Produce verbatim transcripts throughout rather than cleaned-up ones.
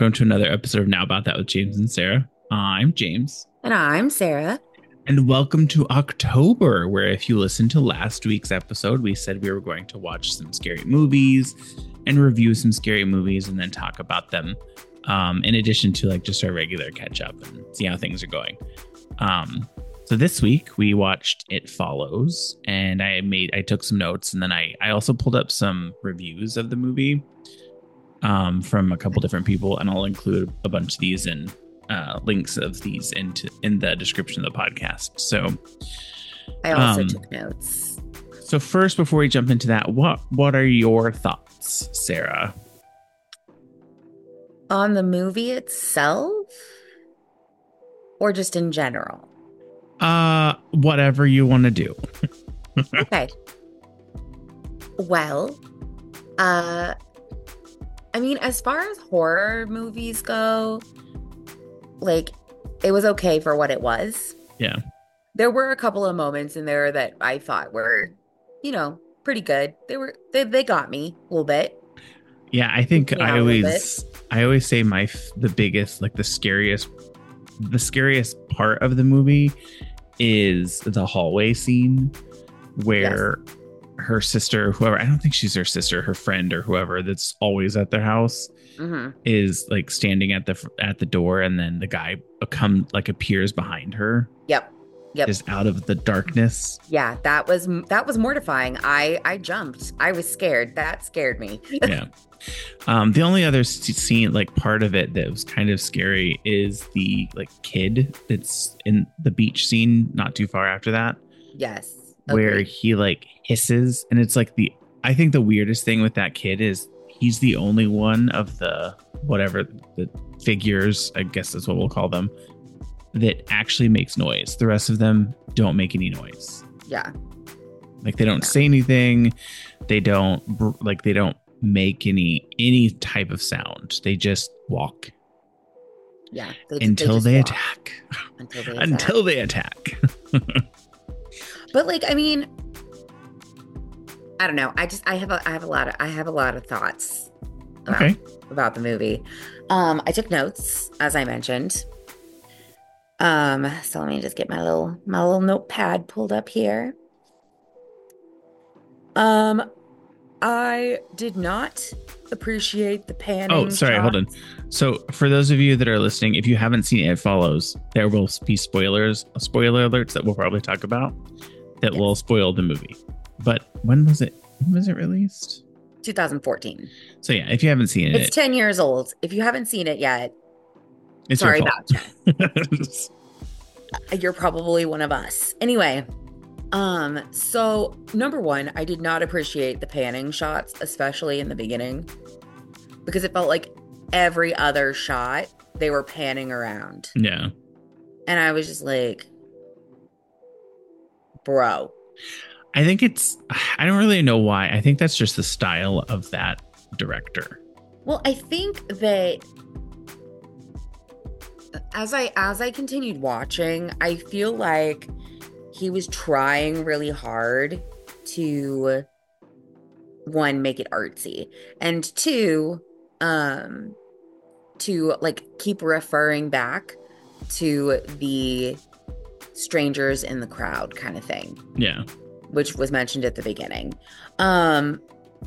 welcome to another episode of Now About That with James and Sarah. I'm James. And I'm Sarah. And welcome to October, where if you listened to last week's episode, we said we were going to watch some scary movies and review some scary movies and then talk about them, um, in addition to like just our regular catch up and see how things are going. Um, so this week we watched It Follows, and I made I took some notes, and then I I also pulled up some reviews of the movie um, from a couple different people, and I'll include a bunch of these in uh, links of these into in the description of the podcast. So I also um, took notes. So first, before we jump into that, what what are your thoughts, Sarah? On the movie itself? Or just in general? Uh, whatever you want to do. Okay. Well, uh, I mean, as far as horror movies go, like, it was okay for what it was. Yeah. There were a couple of moments in there that I thought were, you know, pretty good. They were, they, they got me a little bit. Yeah, I think Yeah, I always, I always say my, the biggest, like the scariest, the scariest part of the movie is the hallway scene where yes. her sister, whoever, I don't think she's her sister, her friend or whoever that's always at their house, mm-hmm. is like standing at the, at the door. And then the guy come like appears behind her. Yep. Yep. Just out of the darkness. Yeah, that was that was mortifying. I I jumped. I was scared. That scared me. Yeah. Um, the only other scene, like part of it that was kind of scary, is the like kid that's in the beach scene, not too far after that. Yes. Where okay. he like hisses, and it's like the I think the weirdest thing with that kid is he's the only one of the whatever the figures, I guess that's what we'll call them, that actually makes noise. The rest of them don't make any noise. Yeah. Like they don't yeah. say anything. They don't like they don't make any any type of sound. They just walk. Yeah. They, until they, they attack. Until they attack. Until they attack. But like, I mean, I don't know. I just I have a I have a lot of I have a lot of thoughts about, okay. about the movie. Um, I took notes, as I mentioned. Um, so let me just get my little my little notepad pulled up here. Um, I did not appreciate the panning. Oh, sorry, shots. hold on. So for those of you that are listening, if you haven't seen It Follows, there will be spoilers, spoiler alerts that we'll probably talk about that yes. will spoil the movie. But when was it? When was it released? twenty fourteen. So yeah, if you haven't seen it, it's ten years old. If you haven't seen it yet, it's sorry your fault. about that. You're probably one of us. Anyway, um, so number one, I did not appreciate the panning shots, especially in the beginning, because it felt like every other shot they were panning around. Yeah. And I was just like, bro. I think it's, I don't really know why. I think that's just the style of that director. Well, I think that as I as I continued watching, I feel like he was trying really hard to, one, make it artsy, and two, um, to like keep referring back to the strangers in the crowd kind of thing. Yeah. Which was mentioned at the beginning. Um,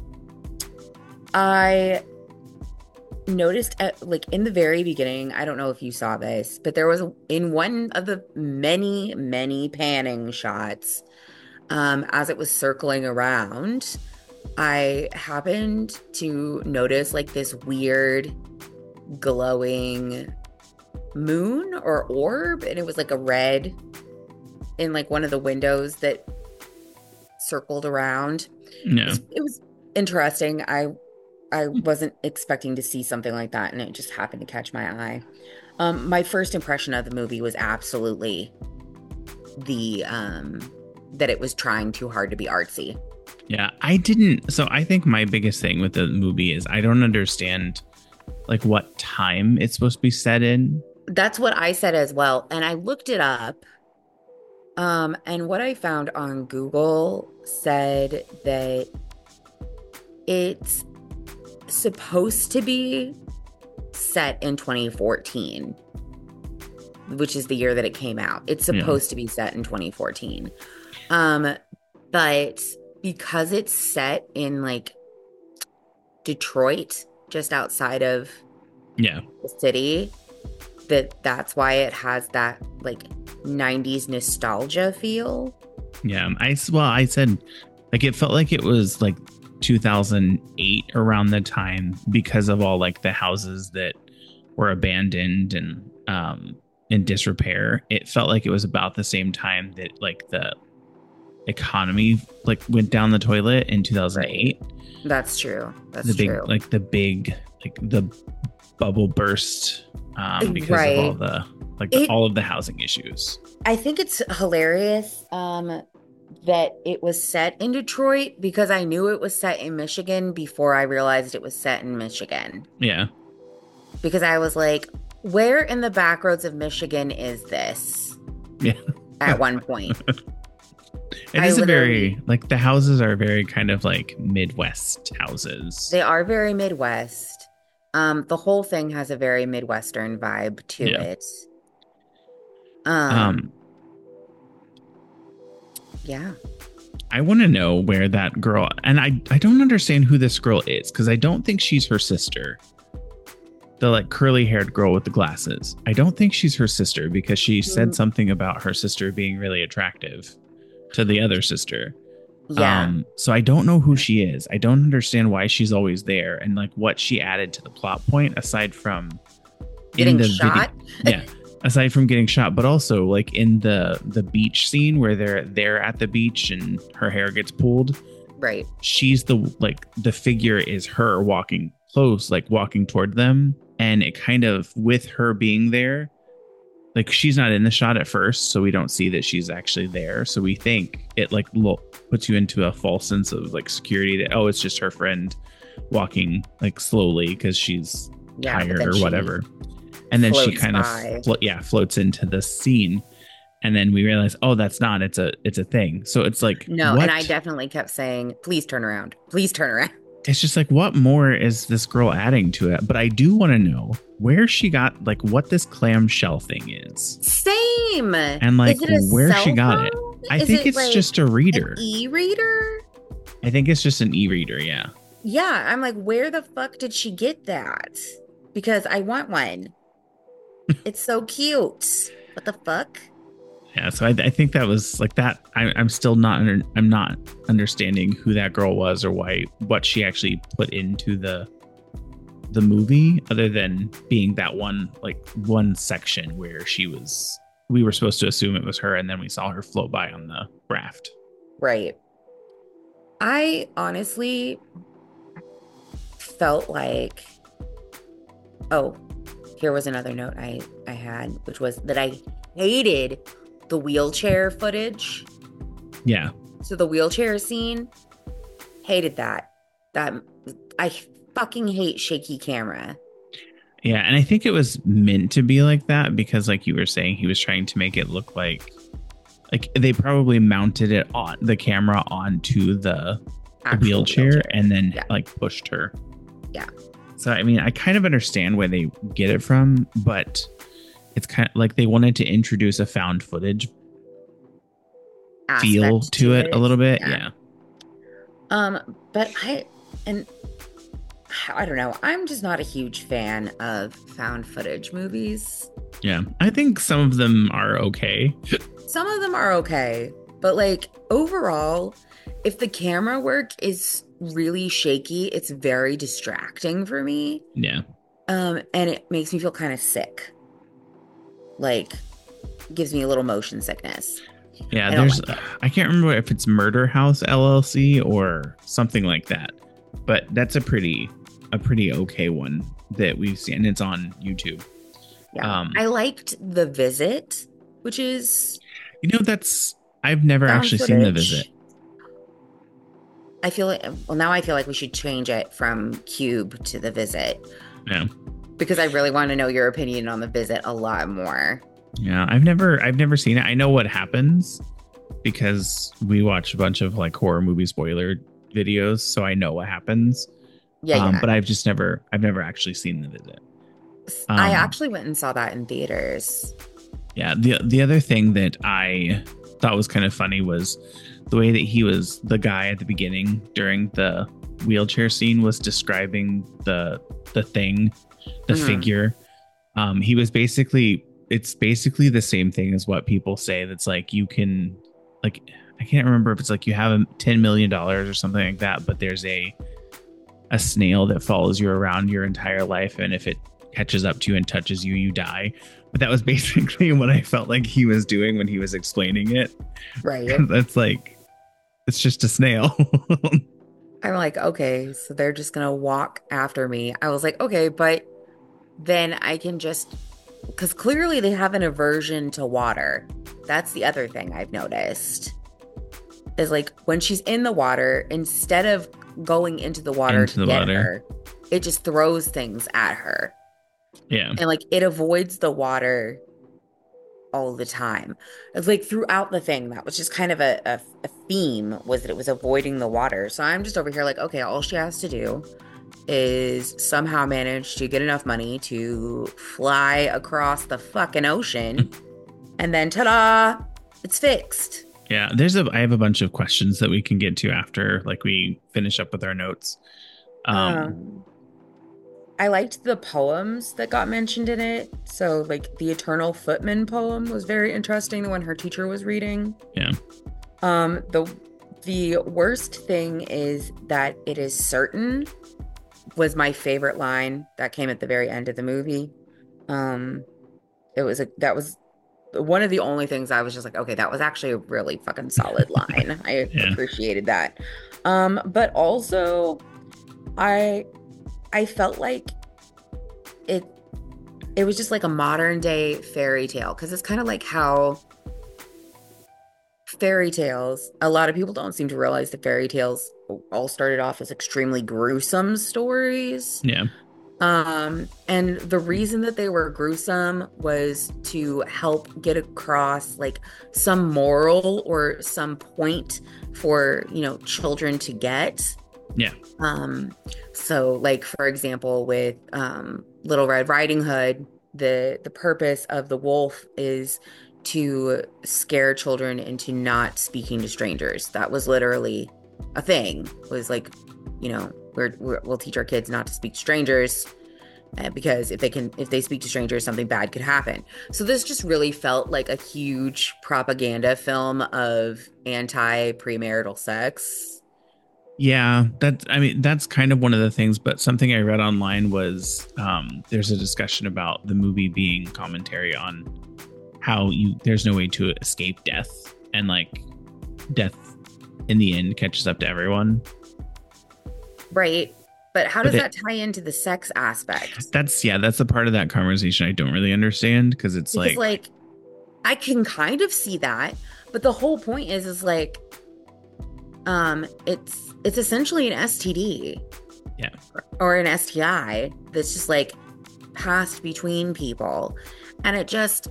I noticed at, like in the very beginning, I don't know if you saw this, but there was a, in one of the many, many panning shots, um, as it was circling around, I happened to notice like this weird glowing moon or orb, and it was like a red in like one of the windows that circled around. No. It was, it was interesting. I I wasn't expecting to see something like that, and it just happened to catch my eye. Um, my first impression of the movie was absolutely the um, that it was trying too hard to be artsy. Yeah, I didn't. So I think my biggest thing with the movie is I don't understand like what time it's supposed to be set in. That's what I said as well, and I looked it up. Um, and what I found on Google said that it's supposed to be set in twenty fourteen, which is the year that it came out. It's Yeah. supposed to be set in twenty fourteen. Um, but because it's set in like Detroit, just outside of Yeah. the city, that that's why it has that like nineties nostalgia feel. Yeah. I, s- well, I said like it felt like it was like two thousand eight around the time because of all like the houses that were abandoned and um in disrepair. It felt like it was about the same time that like the economy like went down the toilet in two thousand eight. That's true. That's The big true. like the big like the bubble burst um because Right. of all the like the, It- all of the housing issues. I think it's hilarious um, that it was set in Detroit because I knew it was set in Michigan before I realized it was set in Michigan. Yeah. Because I was like, where in the back roads of Michigan is this? Yeah. At one point. It I is a literally- very like the houses are very kind of like Midwest houses. They are very Midwest. Um, the whole thing has a very Midwestern vibe to Yeah. it. Um, um yeah. I want to know where that girl, and I I don't understand who this girl is because I don't think she's her sister. The like curly haired girl with the glasses. I don't think she's her sister because she said Mm. something about her sister being really attractive to the other sister. Yeah. Um, so I don't know who she is. I don't understand why she's always there and like what she added to the plot point aside from Getting the shot. Video, yeah. Aside from getting shot, but also like in the the beach scene where they're they're at the beach and her hair gets pulled. Right. She's the like the figure is her walking close, like walking toward them. And it kind of with her being there, like she's not in the shot at first, so we don't see that she's actually there. So we think it like lo- puts you into a false sense of like security that oh, it's just her friend walking like slowly because she's Yeah. but tired then or she whatever. And then she floats kind by. of flo- yeah floats into the scene, and then we realize oh that's not it's a it's a thing. So it's like No, what? and I definitely kept saying, please turn around. Please turn around. It's just like what more is this girl adding to it? But I do want to know where she got like what this clamshell thing is, Same. and like Is it a where she cell got it. phone? I Is think it, it's like, just a reader. an e-reader? I think it's just an e-reader. Yeah. Yeah, I'm like, where the fuck did she get that? Because I want one. It's so cute. What the fuck? Yeah, so I, I think that was like that. I, I'm still not under, I'm not understanding who that girl was or why what she actually put into the the movie, other than being that one like one section where she was. We were supposed to assume it was her, and then we saw her float by on the raft. Right. I honestly felt like, oh, here was another note I I had, which was that I hated the wheelchair footage. Yeah, So the wheelchair scene, hated that. That I fucking hate shaky camera. yeah, and I think it was meant to be like that because, like you were saying, he was trying to make it look like like they probably mounted it on the camera onto the Actual wheelchair, and then Yeah. like pushed her. Yeah. So I mean, I kind of understand where they get it from, but it's kind of like they wanted to introduce a found footage feel aspect to it a little bit. Yeah. Um, but I and I don't know. I'm just not a huge fan of found footage movies. Yeah. I think some of them are okay. Some of them are okay, but like overall, if the camera work is really shaky, it's very distracting for me. Yeah. Um, and it makes me feel kind of sick. Like gives me a little motion sickness. Yeah. I don't There's, like it. I can't remember if it's Murder House L L C or something like that, but that's a pretty, a pretty okay one that we've seen. It's on YouTube. Yeah. Um, I liked The Visit, which is You know, that's, I've never found actually seen The footage. Visit. I feel like, well, now I feel like we should change it from Cube to The Visit Yeah. because I really want to know your opinion on The Visit a lot more. Yeah. I've never, I've never seen it. I know what happens because we watch a bunch of like horror movie spoiler videos. So I know what happens. Yeah, um, yeah. But I've just never, I've never actually seen The Visit. I Um, actually went and saw that in theaters. yeah. The the other thing that I thought was kind of funny was the way that he was the guy at the beginning during the wheelchair scene was describing the the thing, the Mhm. figure. Um, he was basically it's basically the same thing as what people say. That's like you can like I can't remember if it's like you have a ten million dollars or something like that, but there's a a snail that follows you around your entire life, and if it catches up to you and touches you, you die. But that was basically what I felt like he was doing when he was explaining it. Right. That's like it's just a snail. I'm like, okay, so they're just gonna walk after me. I was like, okay, but then I can just, because clearly they have an aversion to water. That's the other thing I've noticed. Is like when she's in the water, instead of going into the water Into to the get water. her, it just throws things at her. Yeah. And like it avoids the water all the time. It's like throughout the thing, that was just kind of a, a, a theme, was that it was avoiding the water. So I'm just over here like, okay, all she has to do is somehow manage to get enough money to fly across the fucking ocean, and then ta-da, it's fixed. Yeah, there's a I have a bunch of questions that we can get to after like we finish up with our notes. Um, Um, I liked the poems that got mentioned in it. So like the Eternal Footman poem was very interesting, the one her teacher was reading. yeah. Um, the the worst thing is that it is certain was my favorite line that came at the very end of the movie. Um, it was a that was one of the only things I was just like, okay, that was actually a really fucking solid line. I Yeah. appreciated that. Um, but also I I felt like it it was just like a modern day fairy tale, because it's kind of like how fairy tales, a lot of people don't seem to realize that fairy tales all started off as extremely gruesome stories. Yeah. Um, and the reason that they were gruesome was to help get across like some moral or some point for, you know, children to get. Yeah. Um, so like for example, with um Little Red Riding Hood, the the purpose of the wolf is to scare children into not speaking to strangers. That was literally a thing. Was like, you know, we're, we're we'll teach our kids not to speak to strangers, uh, because if they can if they speak to strangers, something bad could happen. So this just really felt like a huge propaganda film of anti-premarital sex. Yeah, that's I mean that's kind of one of the things, but something I read online was um there's a discussion about the movie being commentary on how you there's no way to escape death, and like death in the end catches up to everyone. Right. But how But does it- that tie into the sex aspect? That's yeah, that's the part of that conversation I don't really understand, because it's Because like, like I can kind of see that, but the whole point is is like um it's it's essentially an S T D. Yeah. Or an S T I that's just like passed between people. And it just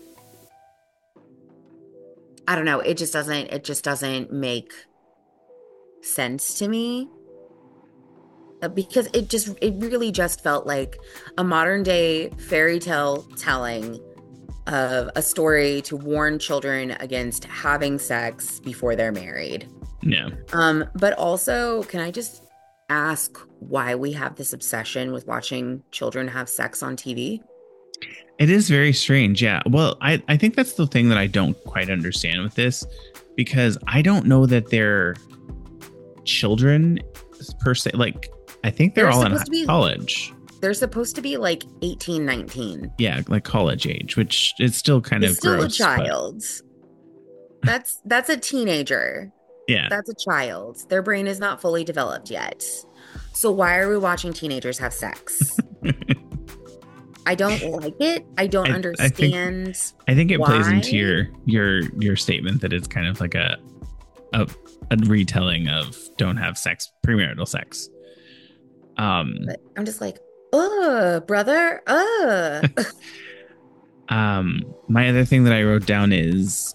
I don't know, it just doesn't it just doesn't make sense to me. Uh, Because it just it really just felt like a modern day fairy tale telling of a story to warn children against having sex before they're married. yeah. Um, but also, can I just ask why we have this obsession with watching children have sex on T V? It is very strange. Yeah. Well, I, I think that's the thing that I don't quite understand with this, because I don't know that they're children per se. Like, I think they're, They're all in supposed to be- college. They're supposed to be like eighteen, nineteen. Yeah. Like college age, which is still kind It's of still gross. a but- child. That's that's a teenager. yeah. That's a child. Their brain is not fully developed yet. So why are we watching teenagers have sex? I don't like it. I don't I- I think- understand. I think it plays Why? into your your your statement that it's kind of like a a, a retelling of don't have sex, premarital sex. Um, But I'm just like, ugh, brother, ugh. um, my other thing that I wrote down is,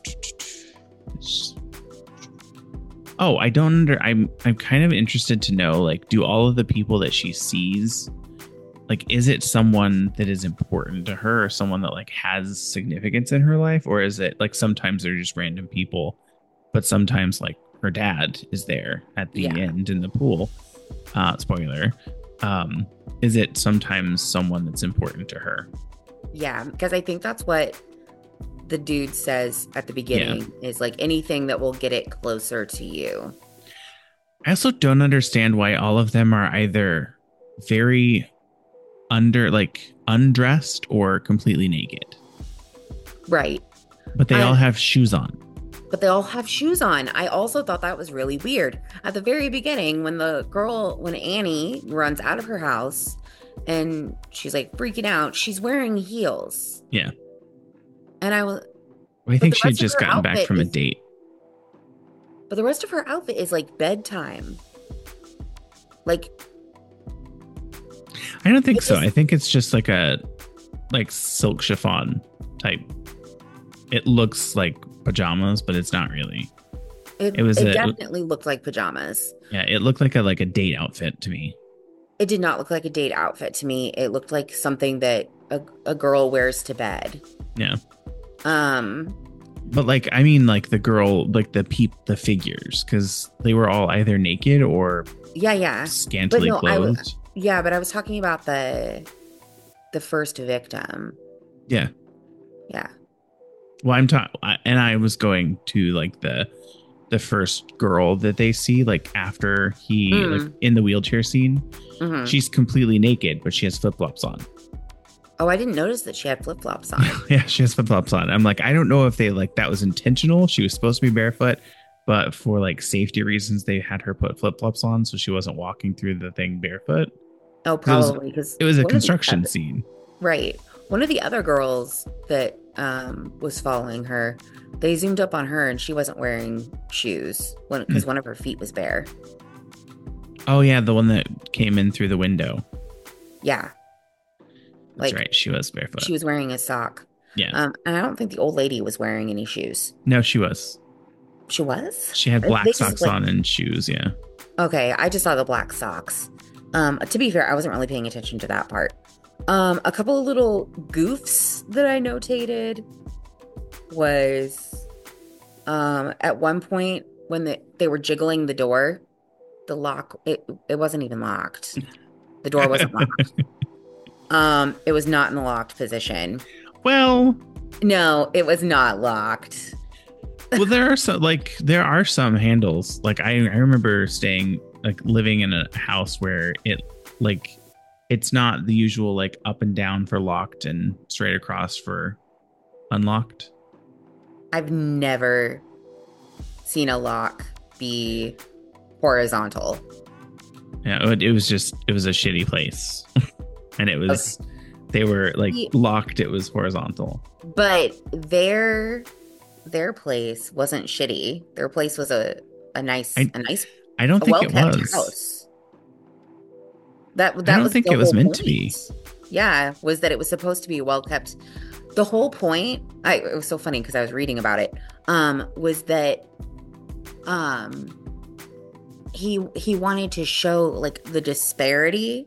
oh, I don't under. I'm I'm kind of interested to know, like, do all of the people that she sees, like, is it someone that is important to her, or someone that like has significance in her life, or is it like sometimes they're just random people, but sometimes like her dad is there at the Yeah. end in the pool. Uh, spoiler. Um, is it sometimes someone that's important to her? Yeah, because I think that's what the dude says at the beginning is like anything that will get it closer to you. I also don't understand why all of them are either very under, like undressed or completely naked. Right. But they I- all have shoes on. But they all have shoes on. I also thought that was really weird. At the very beginning, when the girl, when Annie runs out of her house and she's like freaking out, she's wearing heels. Yeah. And I was, I think the she had rest of just her gotten back outfit from a is- date. but the rest of her outfit is like bedtime. Like, I don't think It so. is- I think it's just like a like silk chiffon type. It looks like pajamas, but it's not really. it, It was it a- definitely looked like pajamas. Yeah, it looked like a like a date outfit to me. It did not look like a date outfit to me. It looked like something that a, a girl wears to bed. Yeah. Um, But like, I mean, like the girl, like the peep, the figures, because they were all either naked or yeah, yeah. scantily But no, I was- clothed. Yeah, but I was talking about the the first victim. Yeah. Yeah. Well, I'm talking, and I was going to like the the first girl that they see, like after he, Mm. like in the wheelchair scene, Mhm. she's completely naked, but she has flip flops on. Oh, I didn't notice that she had flip flops on. Yeah, she has flip flops on. I'm like, I don't know if they like that was intentional. She was supposed to be barefoot, but for like safety reasons, they had her put flip flops on so she wasn't walking through the thing barefoot. Oh, probably because It was a construction scene. Right. One of the other girls that um was following her, they zoomed up on her and she wasn't wearing shoes when because Hmm. one of her feet was bare. Oh yeah, the one that came in through the window. Yeah. That's Like right. She was barefoot. she was wearing a sock. Yeah. Um, and I don't think the old lady was wearing any shoes. No, she was. She was? She had They black just, socks like- on and shoes. Yeah. Okay, I just saw the black socks. Um, to be fair, I wasn't really paying attention to that part. Um, a couple of little goofs that I notated was um at one point when the, they were jiggling the door, the lock it it wasn't even locked. The door wasn't locked. Um, it was not in the locked position. Well, No, it was not locked. well, there are some like there are some handles. Like I, I remember staying like living in a house where it like it's not the usual like up and down for locked and straight across for unlocked. I've never seen a lock be horizontal. Yeah, it, it was just it was a shitty place, and it was they were like Ye- locked. It was horizontal. But their their place wasn't shitty. Their place was a a nice I- a nice I don't a think well it kept was. house. That that don't was think the it was whole meant to be. point. Yeah, was that it was supposed to be well kept. The whole point, I it was so funny because I was reading about it. Um, was that um he he wanted to show like the disparity,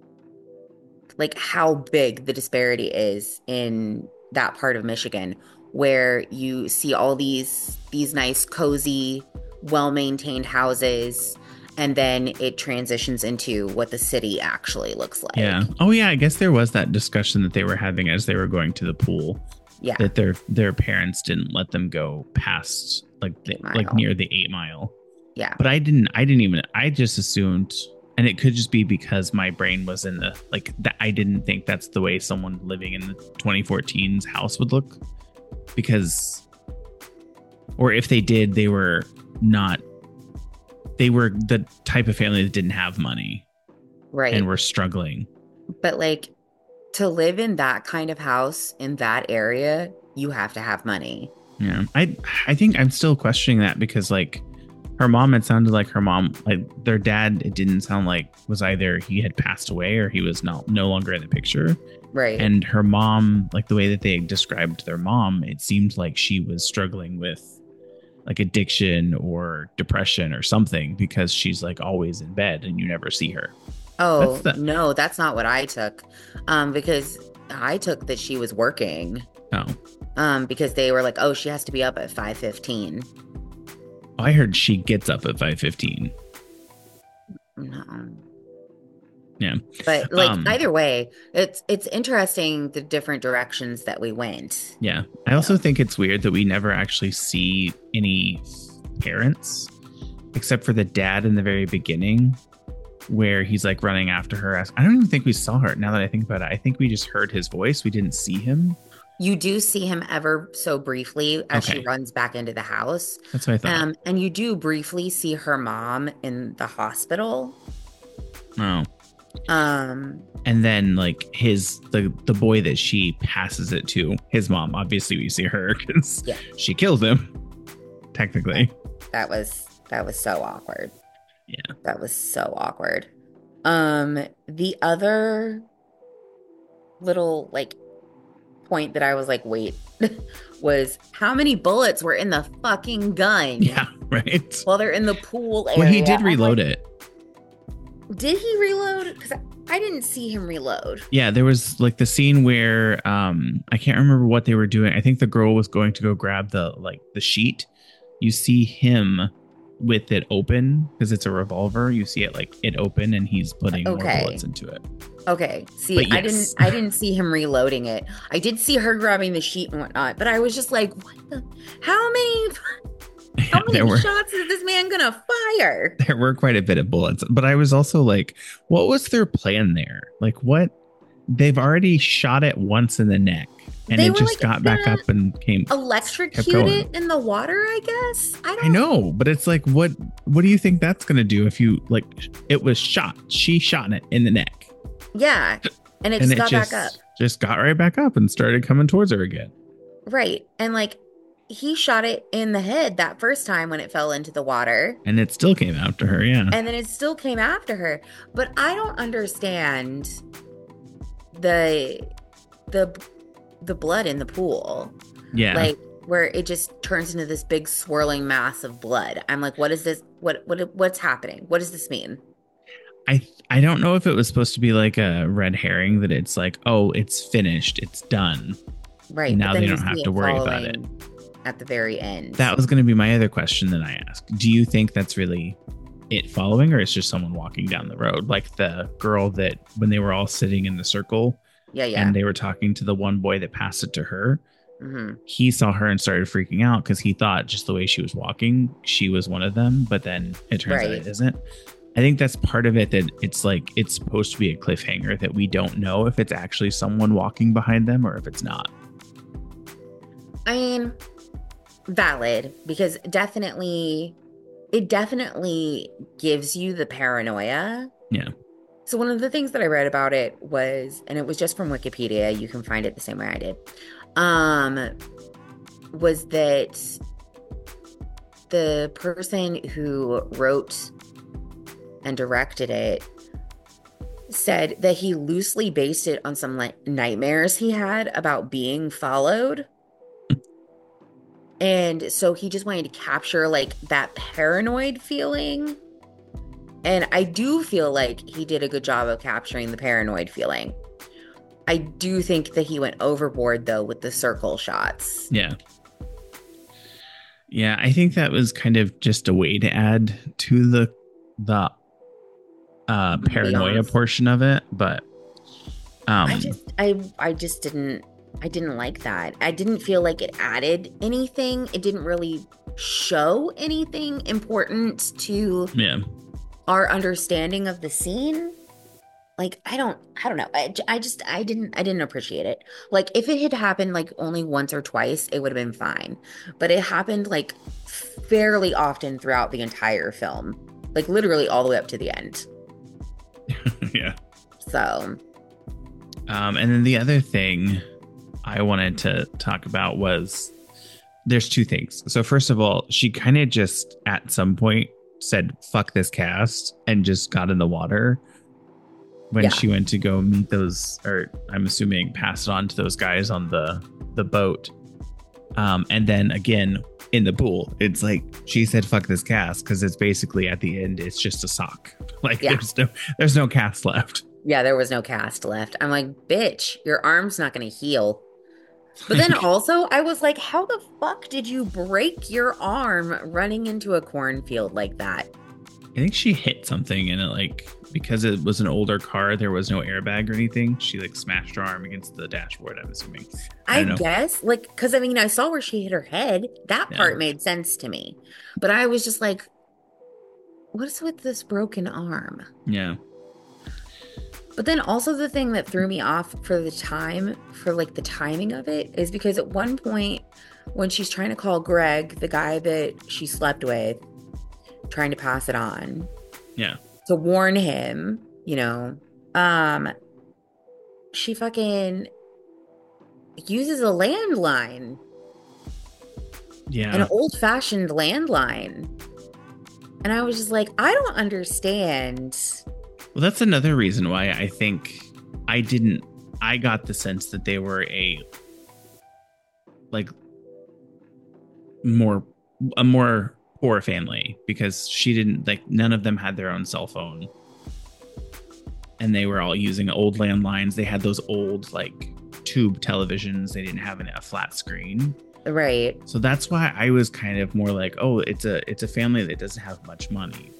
like how big the disparity is in that part of Michigan, where you see all these these nice, cozy, well-maintained houses, and then it transitions into what the city actually looks like. Yeah. Oh yeah. I guess there was that discussion that they were having as they were going to the pool. Yeah. That their their parents didn't let them go past like the, Eight Mile. like near the eight mile. Yeah. But I didn't. I didn't even. I just assumed, and it could just be because my brain was in the like that. I didn't think that's the way someone living in the twenty fourteen's house would look, because, or if they did, they were not. They were the type of family that didn't have money Right. and were struggling. But like to live in that kind of house in that area, you have to have money. Yeah, I I think I'm still questioning that because like her mom, it sounded like her mom, like their dad, it didn't sound like was either he had passed away or he was not no longer in the picture. Right. And her mom, like the way that they described their mom, it seemed like she was struggling with like addiction or depression or something because she's like always in bed and you never see her. That's Oh, the no, that's not what I took. Um, because I took that she was working. oh. Um, because they were like, oh, she has to be up at five fifteen. I heard she gets up at five fifteen. No. Yeah. But like Um, either way, it's it's interesting the different directions that we went. yeah. I also think it's weird that we never actually see any parents except for the dad in the very beginning where he's like running after her. I don't even think we saw her. Now that I think about it, I think we just heard his voice. We didn't see him. You do see him ever so briefly as Okay. she runs back into the house. That's what I thought. Um, and you do briefly see her mom in the hospital. Oh. Um, And then like his the the boy that she passes it to, his mom. Obviously, we see her because yeah. she kills him. Technically, that was that was so awkward. Yeah, that was so awkward. Um, the other little like point that I was like, wait, was how many bullets were in the fucking gun? Yeah, right. While they're in the pool area. Well, he did reload like, it. Did he reload? Because I didn't see him reload. Yeah, there was like the scene where um I can't remember what they were doing. I think the girl was going to go grab the like the sheet. You see him with it open because it's a revolver. You see it like it open and he's putting okay. more bullets into it. Okay. See, yes. I didn't I didn't see him reloading it. I did see her grabbing the sheet and whatnot, but I was just like, what the how many How many were, shots is this man gonna fire? There were quite a bit of bullets, but I was also like, what was their plan there? Like, what? They've already shot it once in the neck, and they it just like got back up and came electrocuted in the water. I guess I don't. I know, but it's like, what? What do you think that's gonna do if you like? It was shot. She shot it in the neck. Yeah, and it and just it got just, back up. Just got right back up and started coming towards her again. Right, and like. He shot it in the head that first time when it fell into the water. And it still came after her, yeah. And then it still came after her. But I don't understand the the the blood in the pool. Yeah. Like where it just turns into this big swirling mass of blood. I'm like, what is this? What what what's happening? What does this mean? I I don't know if it was supposed to be like a red herring that it's like, oh, it's finished, it's done. Right. Now they don't have to worry about it. At the very end. That was going to be my other question that I asked. Do you think that's really it following, or it's just someone walking down the road? Like the girl that when they were all sitting in the circle, yeah, yeah, and they were talking to the one boy that passed it to her. Mm-hmm. He saw her and started freaking out because he thought just the way she was walking, she was one of them. But then it turns right. out it isn't. I think that's part of it, that it's like it's supposed to be a cliffhanger that we don't know if it's actually someone walking behind them or if it's not. I mean, valid, because definitely it definitely gives you the paranoia. Yeah. So one of the things that I read about it was, and it was just from Wikipedia, you can find it the same way I did, um, was that the person who wrote and directed it said that he loosely based it on some like nightmares he had about being followed. And so he just wanted to capture like that paranoid feeling. And I do feel like he did a good job of capturing the paranoid feeling. I do think that he went overboard though with the circle shots. Yeah. Yeah, I think that was kind of just a way to add to the the uh paranoia portion of it, but um I just I I just didn't I didn't like that. I didn't feel like it added anything. It didn't really show anything important to yeah. our understanding of the scene. Like, I don't, I don't know. I, I just, I didn't, I didn't appreciate it. Like, if it had happened like only once or twice, it would have been fine. But it happened like fairly often throughout the entire film. Like literally all the way up to the end. Yeah. So. Um, and then the other thing I wanted to talk about was there's two things. So first of all, she kind of just at some point said, fuck this cast, and just got in the water when yeah. she went to go meet those, or I'm assuming pass it on to those guys on the, the boat. Um, and then again, in the pool. It's like she said, "Fuck this cast," because it's basically at the end, it's just a sock. Like Yeah. there's no there's no cast left. Yeah, there was no cast left. I'm like, bitch, your arm's not going to heal. But then Like, also, I was like, how the fuck did you break your arm running into a cornfield like that? I think she hit something and it like because it was an older car, there was no airbag or anything. She like smashed her arm against the dashboard, I'm assuming. I I don't know. guess, like, because I mean, I saw where she hit her head. That Yeah. part made sense to me. But I was just like, what is with this broken arm? Yeah. But then also the thing that threw me off for the time, for like the timing of it, is because at one point when she's trying to call Greg, the guy that she slept with, trying to pass it on, Yeah. to warn him, you know, um, she fucking uses a landline, Yeah. an old-fashioned landline. And I was just like, I don't understand. Well, that's another reason why I think I didn't. I got the sense that they were a like more a more poor family because she didn't like none of them had their own cell phone, and they were all using old landlines. They had those old like tube televisions. They didn't have an, a flat screen. Right. So that's why I was kind of more like, oh, it's a it's a family that doesn't have much money.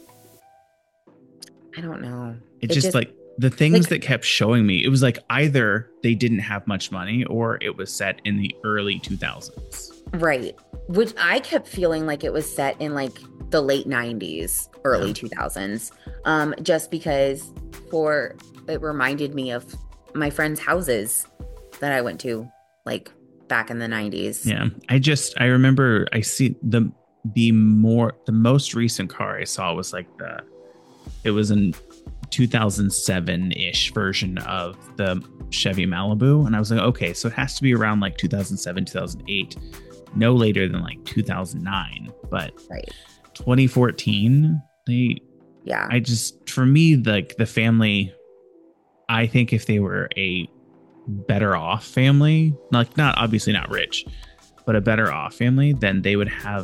I don't know. It, it just, just like the things like, that kept showing me, it was like either they didn't have much money or it was set in the early two thousands. Right. Which I kept feeling like it was set in like the late nineties, early yeah. two thousands. Um, just because for it reminded me of my friends' houses that I went to like back in the nineties. Yeah. I just I remember I see the the more the most recent car I saw was like the it was an two thousand seven-ish version of the Chevy Malibu. And I was like, okay, so it has to be around like two thousand seven, two thousand eight, no later than like two thousand nine. But right. twenty fourteen, they, yeah, I just, for me, like the family, I think if they were a better off family, like not obviously not rich, but a better off family, then they would have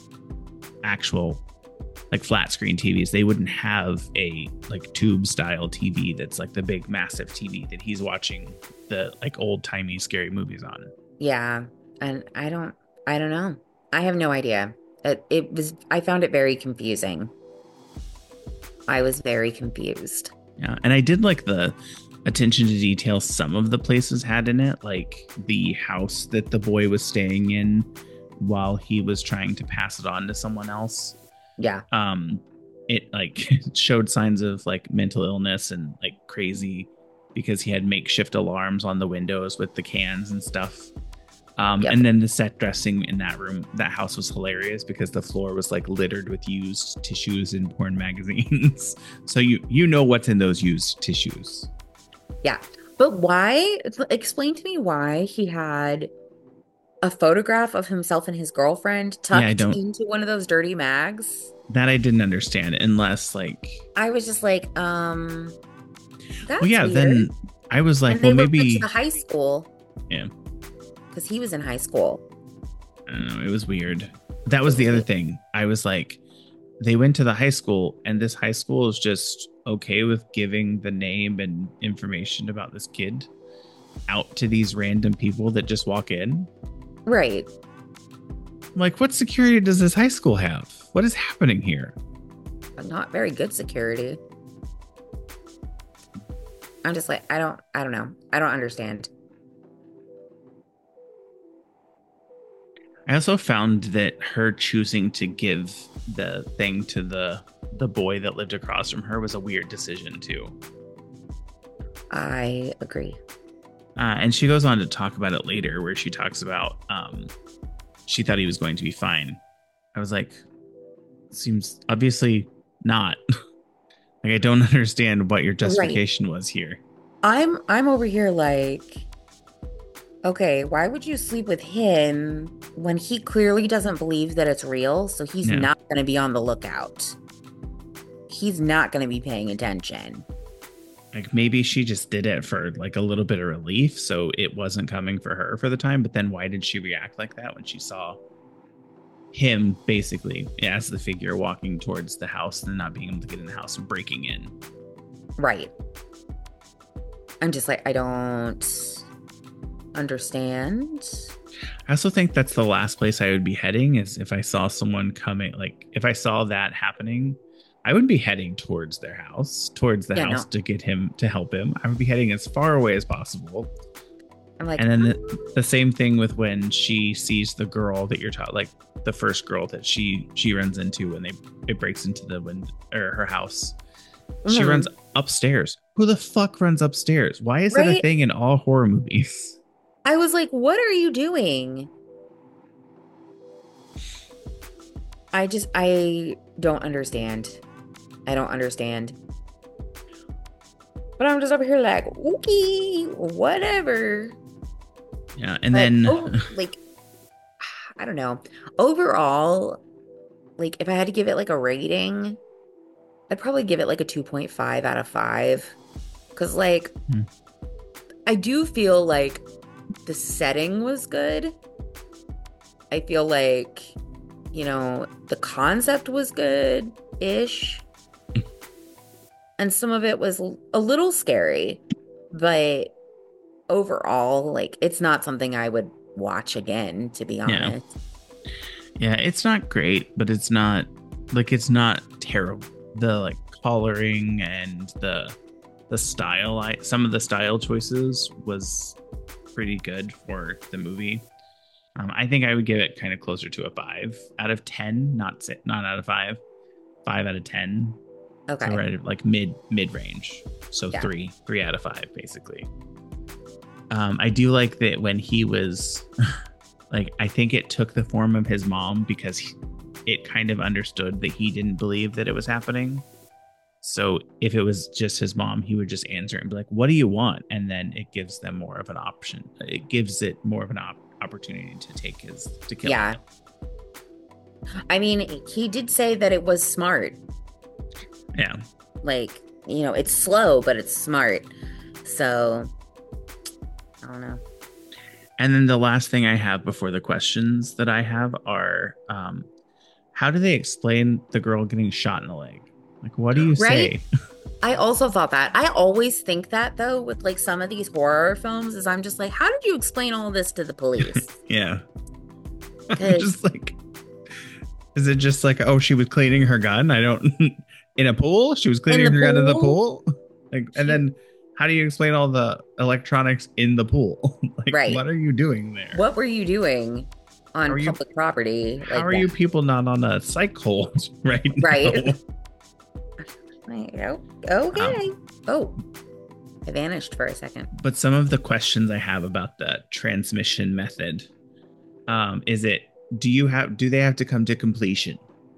actual like flat screen T Vs. They wouldn't have a like tube style T V that's like the big massive T V that he's watching the like old timey scary movies on. Yeah. And I don't, I don't know. I have no idea. It, it was, I found it very confusing. I was very confused. Yeah. And I did like the attention to detail some of the places had in it, like the house that the boy was staying in while he was trying to pass it on to someone else. Yeah. Um, it like showed signs of like mental illness and like crazy because he had makeshift alarms on the windows with the cans and stuff. Um, yep. And then the set dressing in that room, that house was hilarious because the floor was like littered with used tissues and porn magazines. So you you know what's in those used tissues. Yeah. But why? Explain to me why he had a photograph of himself and his girlfriend tucked yeah, into one of those dirty mags. That I didn't understand unless like I was just like, um that's well, yeah, weird. Then I was like, and well, they maybe to the high school. Yeah. Because he was in high school. I don't know. It was weird. That was the other thing. I was like, they went to the high school, and this high school is just okay with giving the name and information about this kid out to these random people that just walk in. Right. Like, what security does this high school have? What is happening here? Not very good security. I'm just like, I don't, I don't know. I don't understand. I also found that her choosing to give the thing to the the boy that lived across from her was a weird decision too. I agree. Uh, and she goes on to talk about it later, where she talks about um, she thought he was going to be fine. I was like, seems obviously not. Like, I don't understand what your justification right. was here. I'm I'm over here like, okay, why would you sleep with him when he clearly doesn't believe that it's real? So he's yeah. not going to be on the lookout. He's not going to be paying attention. Like, maybe she just did it for like a little bit of relief, so it wasn't coming for her for the time. But then why did she react like that when she saw him basically as the figure walking towards the house and not being able to get in the house and breaking in. Right. I'm just like, I don't understand. I also think that's the last place I would be heading is if I saw someone coming, like if I saw that happening, I would be heading towards their house, towards the Yeah, house no. to get him to help him. I would be heading as far away as possible. I'm like, And then the, the same thing with when she sees the girl that you're taught, like the first girl that she she runs into when they it breaks into the window or her house. She mm, runs upstairs. Who the fuck runs upstairs? Why is that a right? thing in all horror movies? I was like, what are you doing? I just, I don't understand. I don't understand. But I'm just over here like, okay, whatever. Yeah, and But, then oh, like, I don't know. Overall, like, if I had to give it like a rating, I'd probably give it like a two point five out of five. Because, like, Hmm. I do feel like the setting was good. I feel like, you know, the concept was good-ish. And some of it was a little scary. But overall, like, it's not something I would watch again, to be Yeah. honest. Yeah, it's not great, but it's not like it's not terrible. The like coloring and the the style, I some of the style choices was pretty good for the movie. Um, I think I would give it kind of closer to a five out of ten, not si- not out of five, five out of ten. Okay. So right at like mid mid range. So Yeah. three three out of five basically. Um, I do like that when he was like, I think it took the form of his mom because he, it kind of understood that he didn't believe that it was happening. So if it was just his mom, he would just answer and be like, "What do you want?" And then it gives them more of an option. It gives it more of an op- opportunity to take his to kill Yeah. him. I mean, he did say that it was smart. Yeah. Like, you know, it's slow, but it's smart. So, I don't know. And then the last thing I have before the questions that I have are, um, how do they explain the girl getting shot in the leg? Like, what do you Right? say? I also thought that. I always think that, though, with like some of these horror films, is I'm just like, how did you explain all this to the police? Yeah. I'm 'Cause- just like, is it just like, oh, she was cleaning her gun? I don't, in a pool? She was cleaning the her gun in the pool? pool? Like, She- and then how do you explain all the electronics in the pool? Like, Right. what are you doing there? What were you doing on How are you- public property? How like are that? you people not on a psych hold right Right. now? Like, oh, okay. oh, I vanished for a second. But some of the questions I have about the transmission method, um, is it, do you have, do they have to come to completion?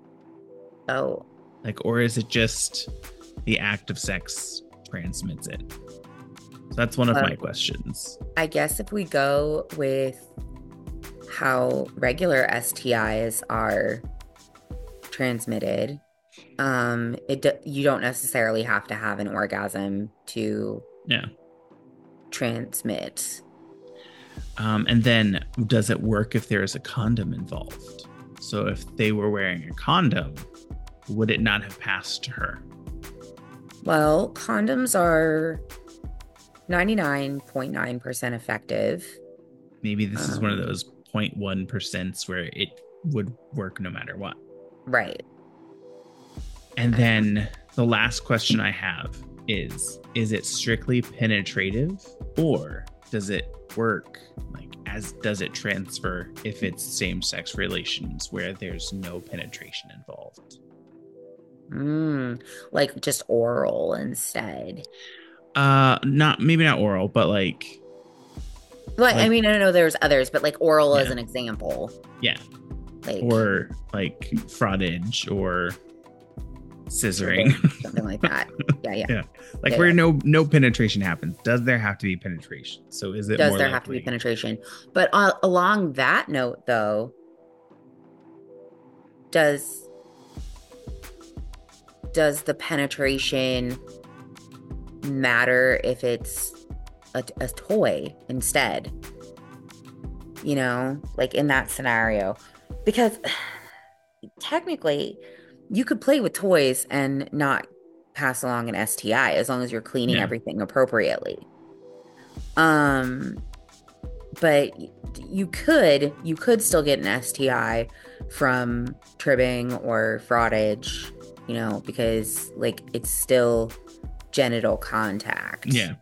Oh, Like, or is it just the act of sex transmits it? So that's one of Um, my questions. I guess if we go with how regular S T Is are transmitted, um, it do- you don't necessarily have to have an orgasm to Yeah. transmit. Um, and then does it work if there is a condom involved? So if they were wearing a condom, would it not have passed to her? Well, condoms are ninety-nine point nine percent effective. Maybe this is one of Um, those zero point one percent where it would work no matter what. Right. And then the last question I have is, is it strictly penetrative or does it work like as does it transfer if it's same-sex relations where there's no penetration involved? Mm, like just oral instead. Uh not maybe not oral, but like But I Like- mean, I don't know there's others, but like oral as Yeah. an example. yeah, Like or like fraudage or scissoring. something like that. Yeah, yeah. Yeah. Like Yeah, where yeah. no no penetration happens. Does there have to be penetration? So is it Does more there have to be likely- penetration? But uh, along that note, though, does does the penetration matter if it's a, a toy instead? You know, like in that scenario, because technically, you could play with toys and not pass along an S T I as long as you're cleaning Yeah. everything appropriately. Um, but you could you could still get an S T I from tribbing or fraudage, you know, because like it's still genital contact. Yeah.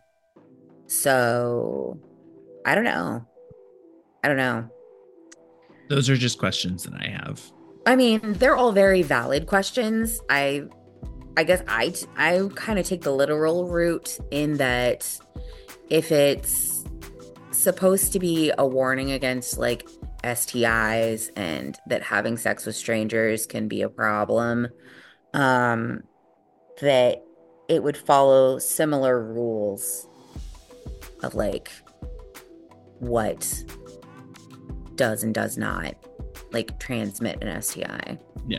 So I don't know. I don't know. Those are just questions that I have. I mean, they're all very valid questions. I I guess I I kind of take the literal route in that if it's supposed to be a warning against like S T Is and that having sex with strangers can be a problem, um, that it would follow similar rules of like what does and does not like transmit an S T I. Yeah.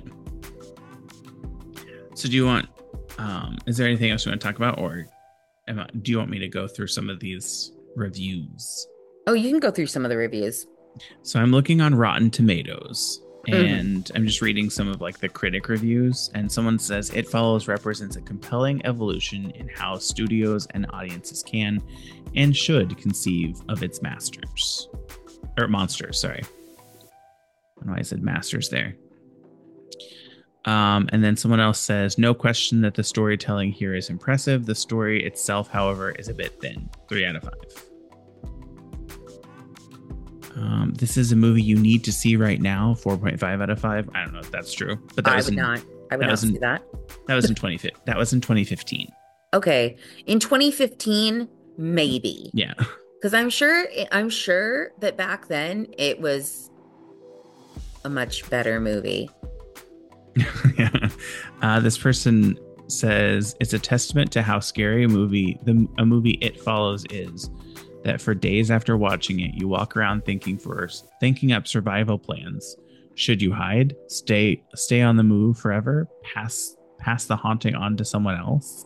So do you want, um, is there anything else you want to talk about, or am I, do you want me to go through some of these reviews? Oh, you can go through some of the reviews. So I'm looking on Rotten Tomatoes, and Mm-hmm. I'm just reading some of like the critic reviews, and someone says It Follows represents a compelling evolution in how studios and audiences can and should conceive of its masters or monsters. Sorry. I don't know why I said masters there. Um, and then someone else says, no question that the storytelling here is impressive. The story itself, however, is a bit thin. Three out of five. Um, this is a movie you need to see right now. four point five out of five. I don't know if that's true, but that I was would in, not. I would that not was in, see that. that was in twenty fifteen. That was in twenty fifteen. Okay, in twenty fifteen, maybe, Yeah. because I'm sure I'm sure that back then it was a much better movie. Yeah. Uh, this person says it's a testament to how scary a movie the a movie It Follows is, that for days after watching it, you walk around thinking for thinking up survival plans. Should you hide, stay stay on the move forever, pass pass the haunting on to someone else?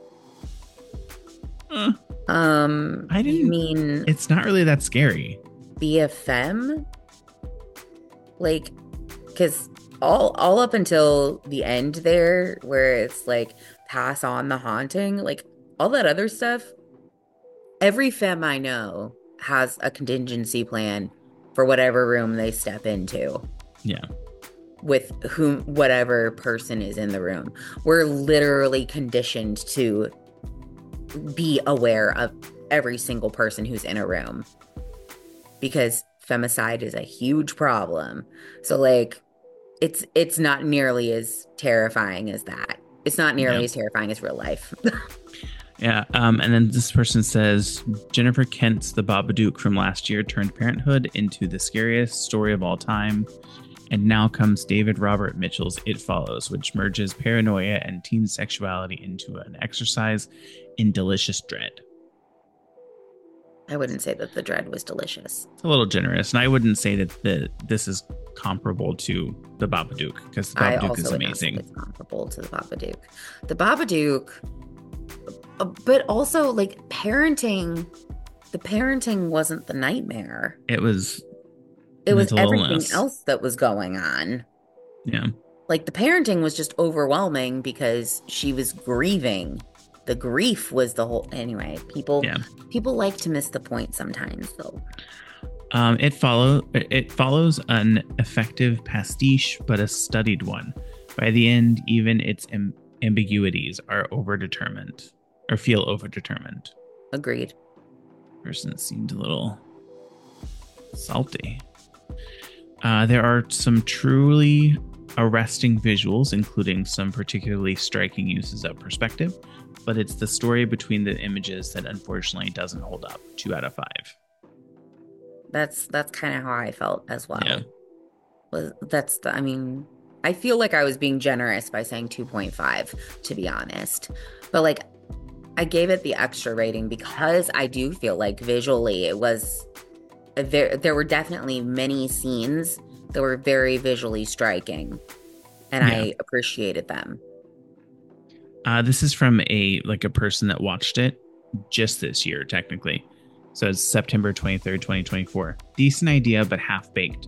Uh, Um, I you didn't. mean It's not really that scary. be a femme? Like, because all all up until the end there, where it's like pass on the haunting, like all that other stuff, every femme I know has a contingency plan for whatever room they step into Yeah. with whom whatever person is in the room. We're literally conditioned to be aware of every single person who's in a room because femicide is a huge problem. So like it's it's not nearly as terrifying as that. It's not nearly Yeah. as terrifying as real life. Yeah. Um, and then this person says Jennifer Kent's The Babadook from last year turned Parenthood into the scariest story of all time. And now comes David Robert Mitchell's It Follows, which merges paranoia and teen sexuality into an exercise in delicious dread. I wouldn't say that the dread was delicious. It's a little generous. And I wouldn't say that the, this is comparable to The Babadook, because The I Babadook also is would not say amazing. it's comparable to the Babadook. The Babadook, uh, but also like parenting, the parenting wasn't the nightmare. It was It was mental everything illness. else that was going on. Yeah. Like the parenting was just overwhelming because she was grieving. The grief was the whole anyway. People Yeah. people like to miss the point sometimes though. Um, it follow it follows an effective pastiche, but a studied one. By the end, even its am- ambiguities are overdetermined or feel overdetermined. Agreed. Person seemed a little salty. Uh, there are some truly arresting visuals, including some particularly striking uses of perspective, but it's the story between the images that unfortunately doesn't hold up. Two out of five. That's that's kind of how I felt as well. Yeah. Was that's the, I mean, I feel like I was being generous by saying two point five, to be honest. But like I gave it the extra rating because I do feel like visually it was there there were definitely many scenes that were very visually striking and Yeah. I appreciated them. Uh, this is from a like a person that watched it just this year, technically. So it's September twenty-third, twenty twenty-four. Decent idea, but half baked.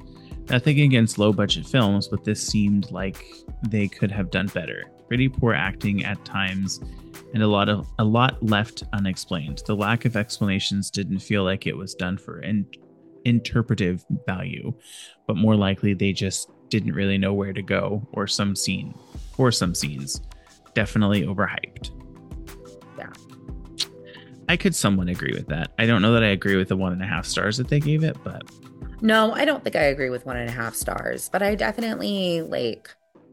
Nothing against low budget films, but this seemed like they could have done better. Pretty poor acting at times, and a lot of a lot left unexplained. The lack of explanations didn't feel like it was done for in, interpretive value, but more likely they just didn't really know where to go, or some scene, or some scenes. Definitely overhyped. Yeah. I could somewhat agree with that. I don't know that I agree with the one and a half stars that they gave it, but No, I don't think I agree with one and a half stars, but I definitely like,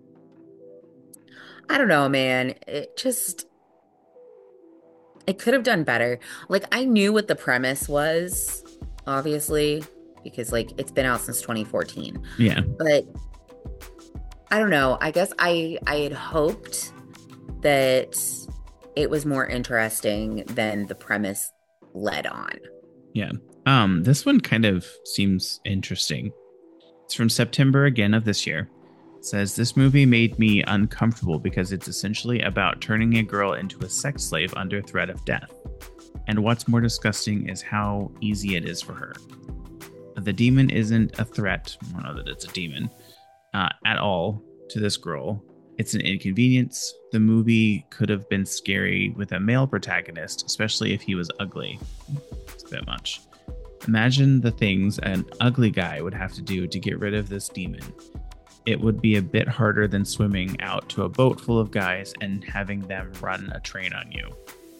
I don't know, man. It just, it could have done better. Like, I knew what the premise was, obviously, because like it's been out since twenty fourteen. yeah. But I don't know. I guess I I had hoped that it was more interesting than the premise led on. Yeah. Um, this one kind of seems interesting. It's from September again of this year. It says this movie made me uncomfortable because it's essentially about turning a girl into a sex slave under threat of death. And what's more disgusting is how easy it is for her. The demon isn't a threat. I don't know that it's a demon uh, at all to this girl. It's an inconvenience. The movie could have been scary with a male protagonist, especially if he was ugly. It's a bit much. Imagine the things an ugly guy would have to do to get rid of this demon. It would be a bit harder than swimming out to a boat full of guys and having them run a train on you.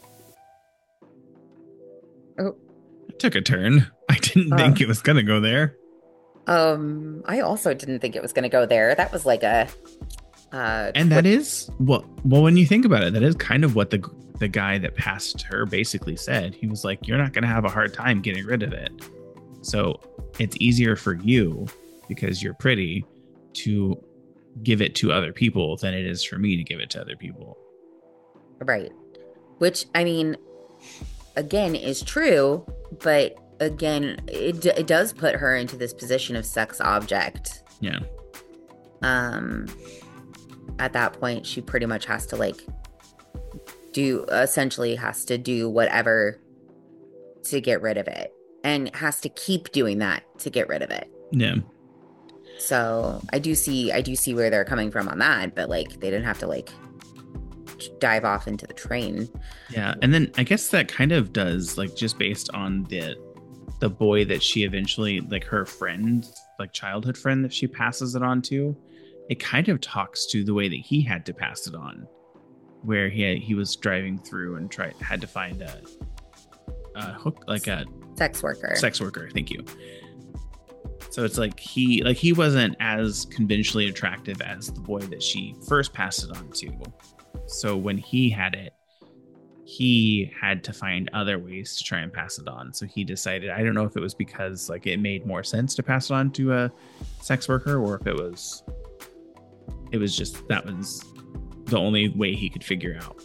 Oh, It took a turn. I didn't uh, think it was going to go there. um, I also didn't think it was going to go there. That was like a, uh, And that quick- is, well, well, when you think about it, that is kind of what the the guy that passed her basically said. He was like, you're not going to have a hard time getting rid of it. So it's easier for you, because you're pretty, to give it to other people than it is for me to give it to other people. right. Which, I mean, again, is true, but again, it d- it does put her into this position of sex object. Yeah. Um, at that point, she pretty much has to like do essentially has to do whatever to get rid of it, and has to keep doing that to get rid of it. Yeah. So I do see I do see where they're coming from on that, but like they didn't have to like dive off into the train. Yeah. And then I guess that kind of does, like, just based on the the boy that she eventually, like her friend, like childhood friend that she passes it on to, it kind of talks to the way that he had to pass it on, where he had, he was driving through and tried had to find a, a hook, like a Sex worker. sex worker. Thank you. So it's like he like he wasn't as conventionally attractive as the boy that she first passed it on to. So when he had it, he had to find other ways to try and pass it on. So he decided, I don't know if it was because like it made more sense to pass it on to a sex worker, or if it was it was just that was the only way he could figure out.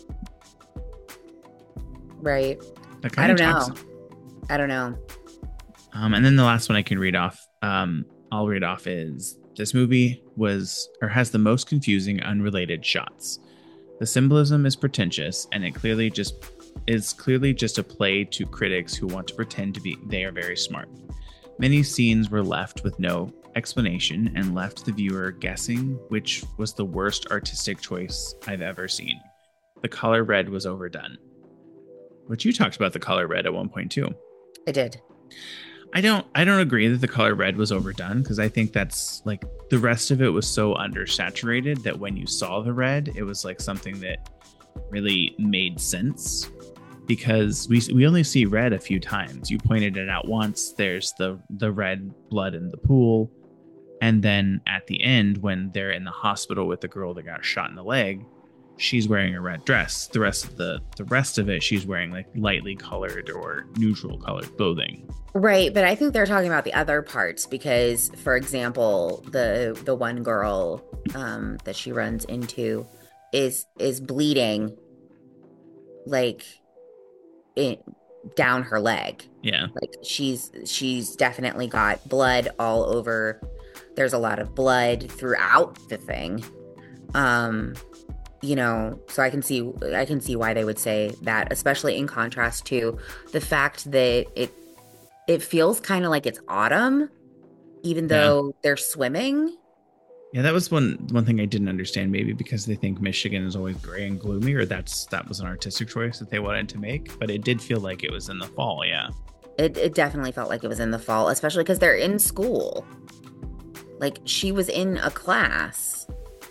Right. That I kind don't of know. talks- I don't know. Um, and then the last one I can read off, um, I'll read off is this movie was or has the most confusing unrelated shots. The symbolism is pretentious, and it clearly just is clearly just a play to critics who want to pretend to be they are very smart. Many scenes were left with no explanation and left the viewer guessing which was the worst artistic choice I've ever seen. The color red was overdone. But you talked about the color red at one point too. I did. I don't I don't agree that the color red was overdone, because I think that's like the rest of it was so undersaturated that when you saw the red, it was like something that really made sense, because we we only see red a few times. You pointed it out once. There's the the red blood in the pool, and then at the end when they're in the hospital with the girl that got shot in the leg, she's wearing a red dress. The rest of the the rest of it, she's wearing like lightly colored or neutral colored clothing. Right, but I think they're talking about the other parts because, for example, the the one girl um, that she runs into is is bleeding like it down her leg. Yeah. Like she's she's definitely got blood all over. There's a lot of blood throughout the thing. Um, you know, so I can see I can see why they would say that, especially in contrast to the fact that it it feels kind of like it's autumn even Yeah. though they're swimming. Yeah, that was one one thing I didn't understand, maybe because they think Michigan is always gray and gloomy, or that's that was an artistic choice that they wanted to make. But it did feel like it was in the fall, yeah. It, it definitely felt like it was in the fall, especially because they're in school. Like, she was in a class.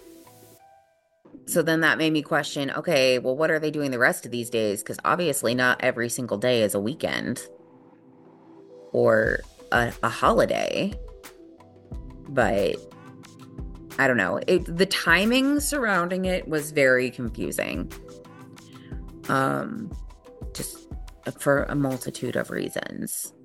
So then that made me question, okay, well, what are they doing the rest of these days? Because obviously not every single day is a weekend or a, a holiday. But I don't know. It, the timing surrounding it was very confusing. Um, just for a multitude of reasons.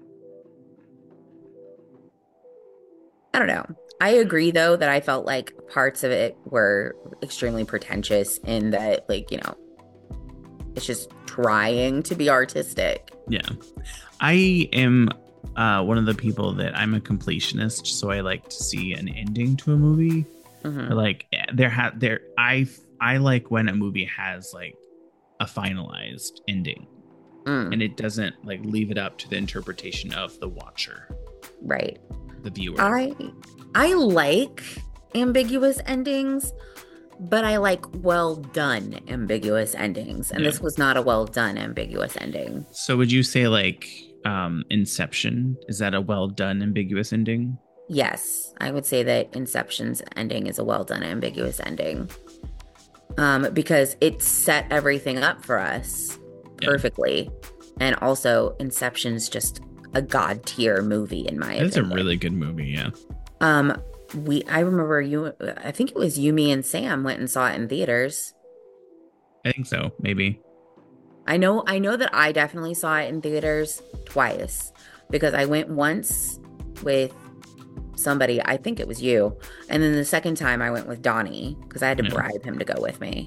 I don't know. I agree, though, that I felt like parts of it were extremely pretentious in that, like, you know, it's just trying to be artistic. Yeah. I am uh, one of the people that I'm a completionist, so I like to see an ending to a movie. Mm-hmm. Like there ha- there I I like when a movie has like a finalized ending. Mm. And it doesn't like leave it up to the interpretation of the watcher. Right. The viewer. I I like ambiguous endings, but I like well done ambiguous endings. And Yeah. this was not a well done ambiguous ending. So would you say like um Inception, is that a well done ambiguous ending? Yes, I would say that Inception's ending is a well done ambiguous ending. Um, because it set everything up for us perfectly. Yeah. And also Inception's just a god tier movie in my It's opinion. a really good movie, yeah. Um, we I remember you I think it was you, me, and Sam went and saw it in theaters. I think so, maybe. I know I know that I definitely saw it in theaters twice because I went once with somebody, I think it was you, and then the second time I went with Donnie because I had to yeah. bribe him to go with me.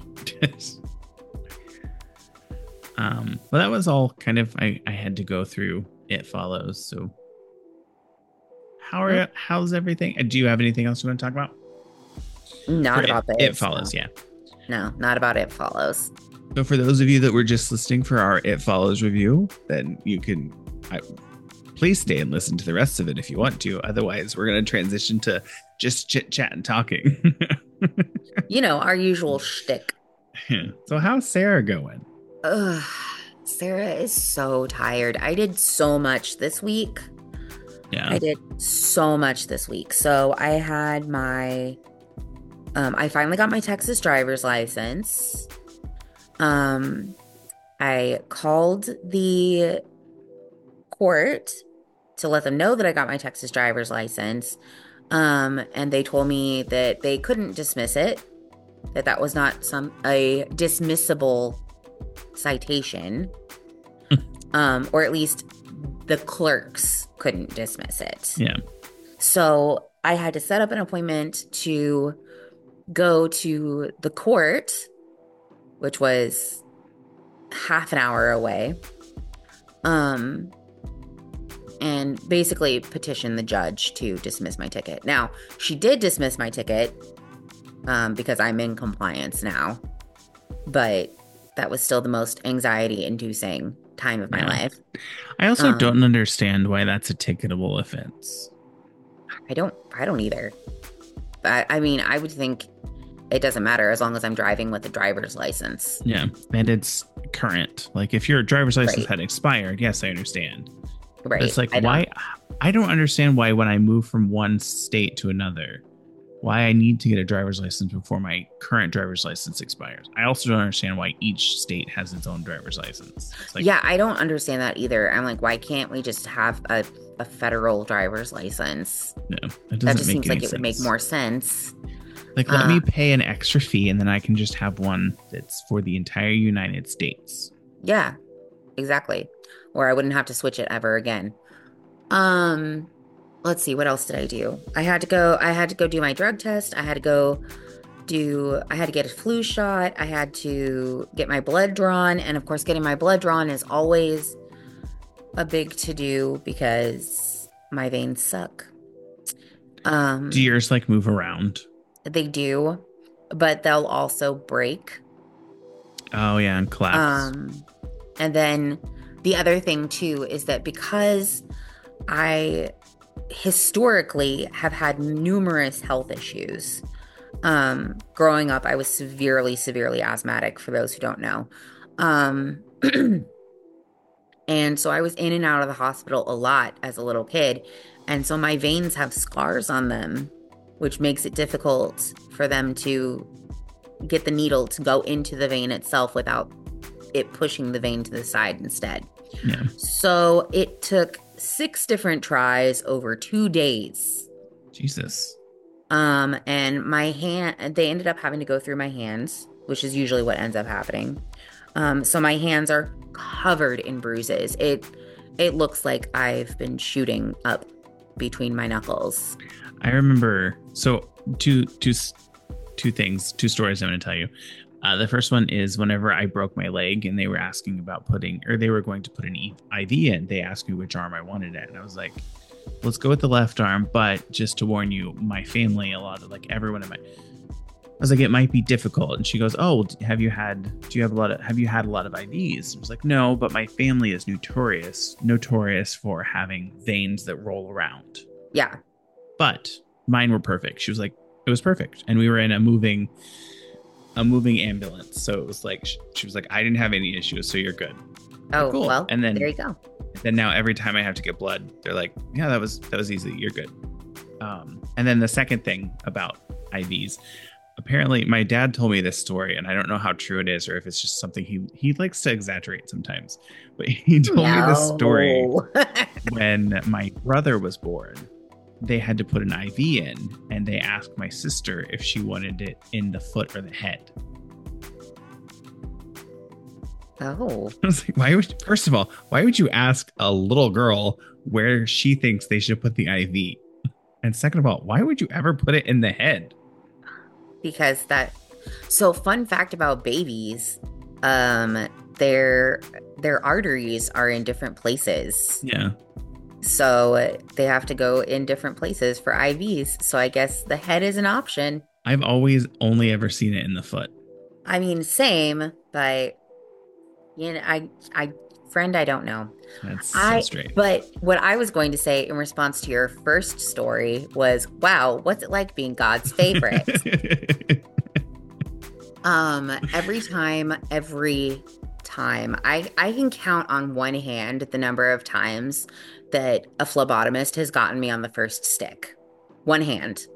um, well, that was all kind of I, I had to go through It Follows. So, how are mm-hmm. how's everything? Do you have anything else you want to talk about? Not for about it, this. It Follows, no. yeah. No, not about It Follows. So, for those of you that were just listening for our It Follows review, then you can. I, Please stay and listen to the rest of it if you want to. Otherwise, we're going to transition to just chit chat and talking. You know, our usual shtick. So how's Sarah going? Ugh, Sarah is so tired. I did so much this week. Yeah. I did so much this week. So I had my, um, I finally got my Texas driver's license. Um, I called the court to let them know that I got my Texas driver's license. Um, and they told me that they couldn't dismiss it, that that was not some a dismissible citation, um, or at least the clerks couldn't dismiss it. Yeah. So I had to set up an appointment to go to the court, which was half an hour away. Um, and basically petition the judge to dismiss my ticket. Now, she did dismiss my ticket um, because I'm in compliance now, but that was still the most anxiety-inducing time of my yeah. life. I also um, don't understand why that's a ticketable offense. I don't. I don't either. I, I mean, I would think it doesn't matter as long as I'm driving with a driver's license. Yeah, and it's current. Like if your driver's license right. had expired, yes, I understand. Right. But it's like, I why? don't. I don't understand why when I move from one state to another, why I need to get a driver's license before my current driver's license expires. I also don't understand why each state has its own driver's license. It's like, yeah, I don't understand that either. I'm like, why can't we just have a, a federal driver's license? No, it doesn't that just make seems any like it sense. would make more sense. Like, let uh, me pay an extra fee and then I can just have one that's for the entire United States. Yeah, exactly. Or I wouldn't have to switch it ever again. Um, let's see, what else did I do? I had to go, I had to go do my drug test. I had to go do, I had to get a flu shot. I had to get my blood drawn. And of course, getting my blood drawn is always a big to-do because my veins suck. Um, do yours like move around? They do, but they'll also break. Oh yeah, and collapse. Um, and then the other thing too is that because I historically have had numerous health issues. Um, growing up, I was severely, severely asthmatic, for those who don't know. Um, and so I was in and out of the hospital a lot as a little kid. And so my veins have scars on them, which makes it difficult for them to get the needle to go into the vein itself without it pushing the vein to the side instead. Yeah. So it took six different tries over two days. Jesus. Um, and my hand, they ended up having to go through my hands, which is usually what ends up happening. Um, so my hands are covered in bruises. It, it looks like I've been shooting up between my knuckles. I remember, so two, two, two things, two stories I'm going to tell you. Uh, the first one is whenever I broke my leg and they were asking about putting, or they were going to put an I V in, they asked me which arm I wanted it. And I was like, let's go with the left arm. But just to warn you, my family, a lot of like everyone in my, I was like, it might be difficult. And she goes, oh, have you had, do you have a lot of, have you had a lot of I Vs? I was like, no, but my family is notorious, notorious for having veins that roll around. Yeah. But mine were perfect. She was like, it was perfect. And we were in a moving, a moving ambulance. So it was like, she was like, I didn't have any issues. So you're good. Oh, like, cool. Well, and then there you go. Then now every time I have to get blood, they're like, yeah, that was, that was easy. You're good. Um, and then the second thing about I Vs, apparently my dad told me this story and I don't know how true it is or if it's just something he, he likes to exaggerate sometimes, but he told no. me this story when my brother was born. They had to put an I V in and they asked my sister if she wanted it in the foot or the head. Oh. I was like, why would, first of all, why would you ask a little girl where she thinks they should put the I V? And second of all, why would you ever put it in the head? Because that, so fun fact about babies, um, their, their arteries are in different places. Yeah. So they have to go in different places for I Vs. So I guess the head is an option. I've always only ever seen it in the foot. I mean, same, but you know, I, I, friend, I don't know. That's so I, straight. But what I was going to say in response to your first story was, wow, what's it like being God's favorite? um, every time, every time, I, I can count on one hand the number of times that a phlebotomist has gotten me on the first stick. One hand.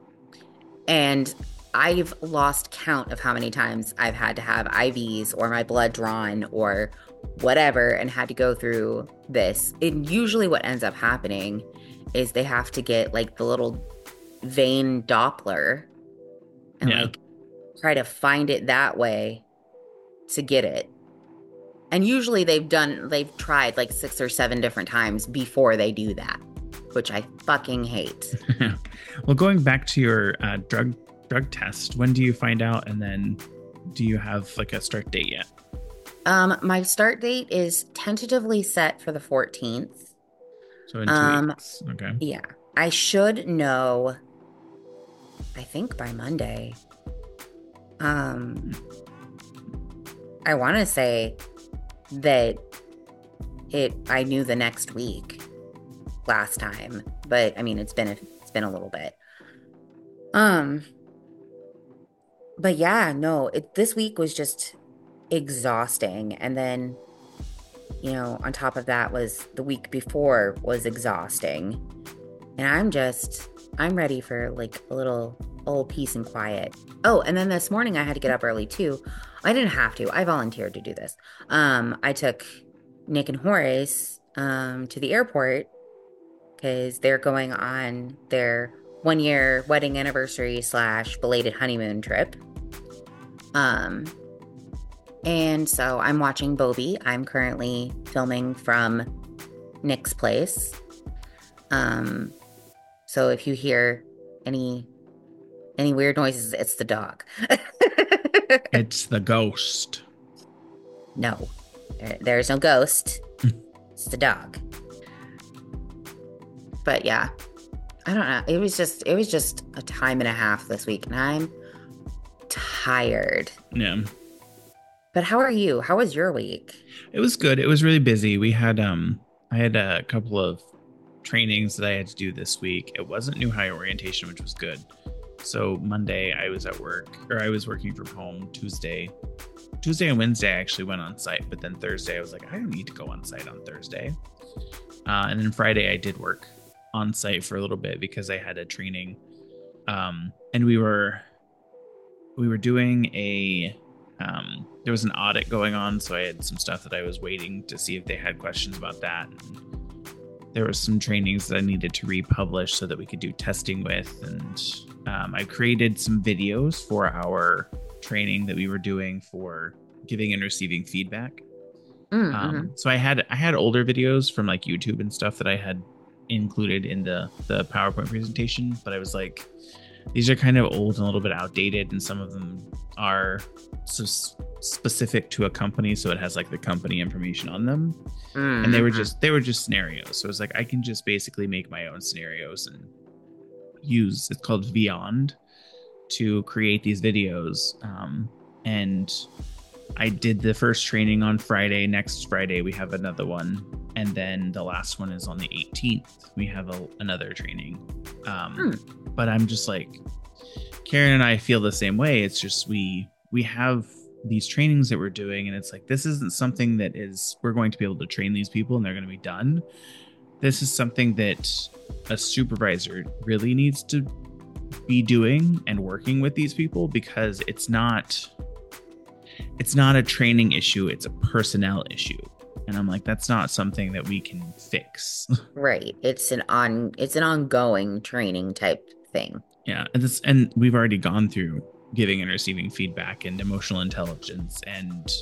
And I've lost count of how many times I've had to have I Vs or my blood drawn or whatever and had to go through this. And usually what ends up happening is they have to get like the little vein Doppler and yeah. like try to find it that way to get it. And usually they've done, they've tried like six or seven different times before they do that, which I fucking hate. Well, going back to your uh, drug drug test, when do you find out? And then do you have like a start date yet? Um, my start date is tentatively set for the fourteenth. So in two um, weeks. Okay. Yeah. I should know, I think by Monday. Um, I want to say that it, I knew the next week last time, but I mean, it's been, a, it's been a little bit. Um, but yeah, no, it, this week was just exhausting. And then, you know, on top of that was the week before was exhausting. And I'm just, I'm ready for like a little old peace and quiet. Oh, and then this morning I had to get up early too. I didn't have to. I volunteered to do this. Um, I took Nick and Horace um, to the airport because they're going on their one year wedding anniversary slash belated honeymoon trip. Um, and so I'm watching Bobby. I'm currently filming from Nick's place. Um, so if you hear any any weird noises, it's the dog. It's the ghost. No, there, there's no ghost. It's the dog. But yeah, I don't know. It was just it was just a time and a half this week, and I'm tired. Yeah. But how are you? How was your week? It was good. It was really busy. We had um I had a couple of trainings that I had to do this week. It wasn't new hire orientation, which was good. So Monday I was at work, or I was working from home. Tuesday, Tuesday and Wednesday I actually went on site, but then Thursday I was like, I don't need to go on site on Thursday. Uh, and then Friday I did work on site for a little bit because I had a training, um, and we were we were doing a um, there was an audit going on, so I had some stuff that I was waiting to see if they had questions about that. And there was some trainings that I needed to republish so that we could do testing with, and um, I created some videos for our training that we were doing for giving and receiving feedback. Mm-hmm. Um, so I had I had older videos from like YouTube and stuff that I had included in the the PowerPoint presentation, but I was like, these are kind of old and a little bit outdated, and some of them are so specific to a company, so it has like the company information on them. Mm-hmm. And they were just they were just scenarios. So it was like, I can just basically make my own scenarios and use, it's called Vyond, to create these videos. Um, and I did the first training on Friday. Next Friday we have another one, and then the last one is on the eighteenth. We have a, another training. Um, hmm. But I'm just like, Karen and I feel the same way. It's just we we have these trainings that we're doing, and it's like, this isn't something that is we're going to be able to train these people and they're going to be done. This is something that a supervisor really needs to be doing and working with these people, because it's not it's not a training issue, it's a personnel issue. And I'm like, that's not something that we can fix. Right. It's an on it's an ongoing training type thing. Yeah. And this and we've already gone through giving and receiving feedback and emotional intelligence and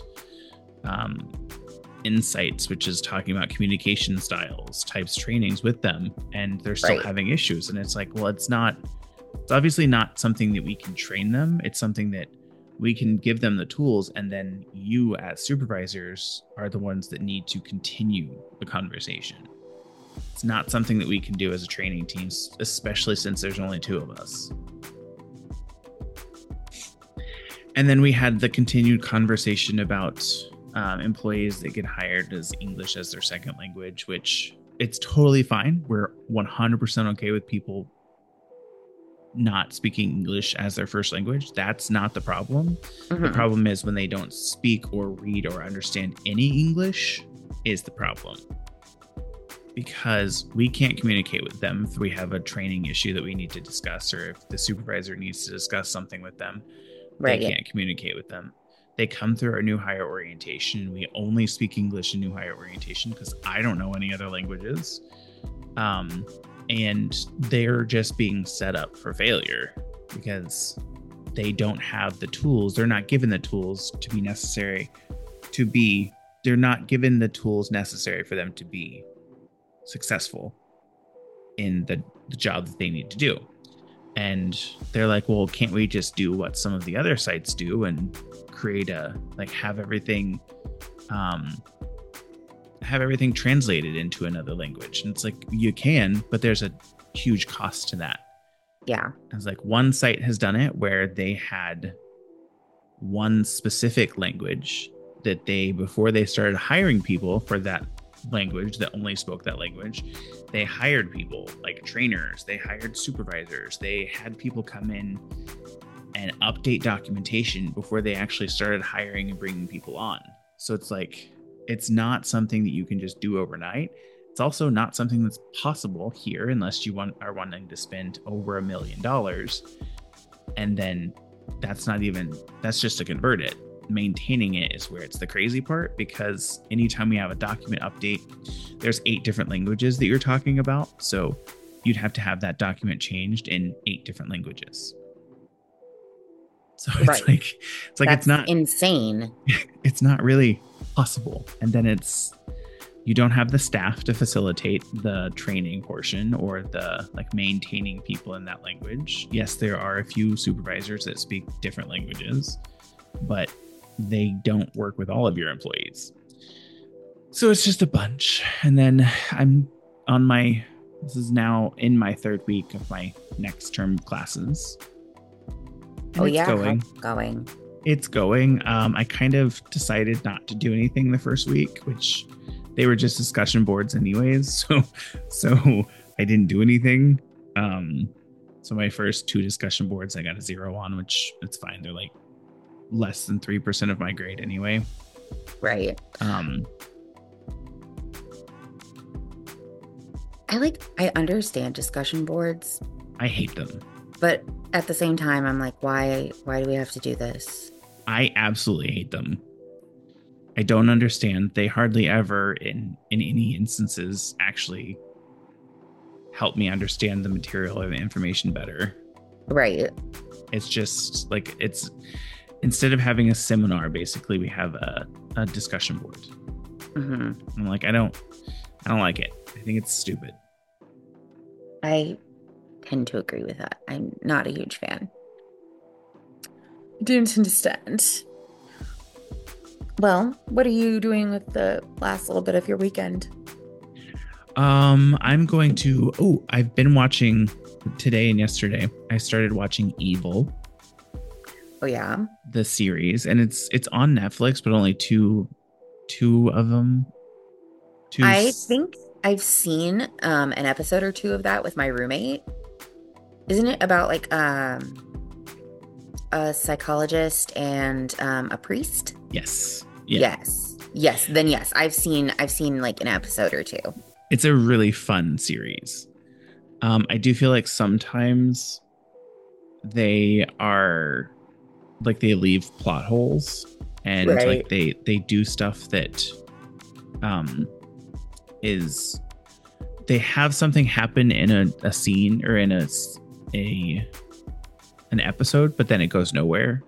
um insights, which is talking about communication styles types trainings with them, and they're still right. having issues. And it's like, well, it's not it's obviously not something that we can train them. It's something that we can give them the tools, and then you as supervisors are the ones that need to continue the conversation. It's not something that we can do as a training team, especially since there's only two of us. And then we had the continued conversation about um, employees that get hired as English as their second language, which it's totally fine. We're one hundred percent okay with people not speaking English as their first language. That's not the problem. Mm-hmm. The problem is when they don't speak or read or understand any English is the problem. Because we can't communicate with them if we have a training issue that we need to discuss, or if the supervisor needs to discuss something with them, right, they yeah. can't communicate with them. They come through our new hire orientation. We only speak English in new hire orientation because I don't know any other languages. Um, and they're just being set up for failure because they don't have the tools. They're not given the tools to be necessary to be, they're not given the tools necessary for them to be successful in the, the job that they need to do. And they're like, well, can't we just do what some of the other sites do and create a, like have everything, um, have everything translated into another language? And it's like, you can, but there's a huge cost to that. Yeah. It's like one site has done it where they had one specific language that they, before they started hiring people for that language that only spoke that language, they hired people like trainers, they hired supervisors, they had people come in and update documentation before they actually started hiring and bringing people on. So it's like, it's not something that you can just do overnight. It's also not something that's possible here unless you want are wanting to spend over a million dollars. And then that's not even, that's just to convert it. Maintaining it is where it's the crazy part, because anytime we have a document update, there's eight different languages that you're talking about. So you'd have to have that document changed in eight different languages. So it's right. like, it's like, That's it's not insane. It's not really possible. And then it's, you don't have the staff to facilitate the training portion or the like maintaining people in that language. Yes, there are a few supervisors that speak different languages, but they don't work with all of your employees. So it's just a bunch. And then I'm on my, this is now in my third week of my next term classes. And oh yeah, going. how's it going? It's going. Um, I kind of decided not to do anything the first week, which they were just discussion boards anyways. So so I didn't do anything. Um, so my first two discussion boards I got a zero on, which it's fine. They're like less than three percent of my grade anyway. Right. Um, I like, I understand discussion boards, I hate them. but at the same time, I'm like, why, why do we have to do this? I absolutely hate them. I don't understand. They hardly ever, in in any instances, actually help me understand the material or the information better. Right. It's just like it's instead of having a seminar, basically we have a, a discussion board. Mm-hmm. I'm like, I don't, I don't like it. I think it's stupid. I tend to agree with that. I'm not a huge fan. I don't understand. Well, what are you doing with the last little bit of your weekend? Um, I'm going to. Oh, I've been watching today and yesterday. I started watching Evil, Oh yeah. the series, and it's it's on Netflix, but only two two of them. Two. I s- think I've seen um an episode or two of that with my roommate. Isn't it about like um a psychologist and um a priest? Yes. Yeah. Yes. Yes, then yes. I've seen I've seen like an episode or two. It's a really fun series. Um, I do feel like sometimes they are like they leave plot holes and Right. like they they do stuff that um is they have something happen in a, a scene or in a s- a an episode, but then it goes nowhere.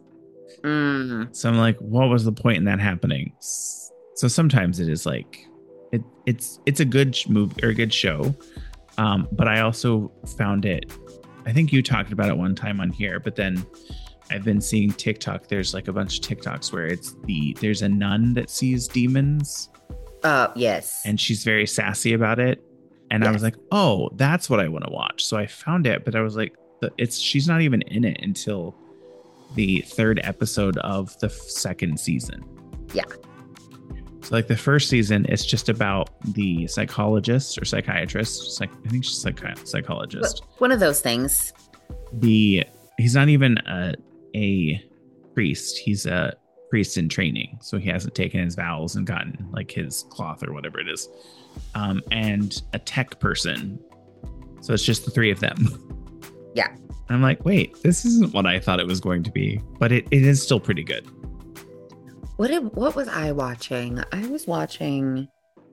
Mm, So I'm like, what was the point in that happening? S- So sometimes it is like it it's it's a good sh- move or a good show. Um, but I also found it, I think you talked about it one time on here, but then I've been seeing TikTok. There's like a bunch of TikToks where it's the there's a nun that sees demons uh yes. and she's very sassy about it. And I was Yes. like, oh, that's what I want to watch. So I found it, but I was like, the- it's she's not even in it until the third episode of the f- second season. Yeah. So like the first season, it's just about the psychologist or psychiatrist. Psych, I think she's psychi- psychologist. One of those things. The he's not even a a priest. He's a priest in training, so he hasn't taken his vows and gotten like his cloth or whatever it is. Um, and a tech person. So it's just the three of them. Yeah. And I'm like, wait, this isn't what I thought it was going to be, but it, it is still pretty good. What did, what was I watching? I was watching.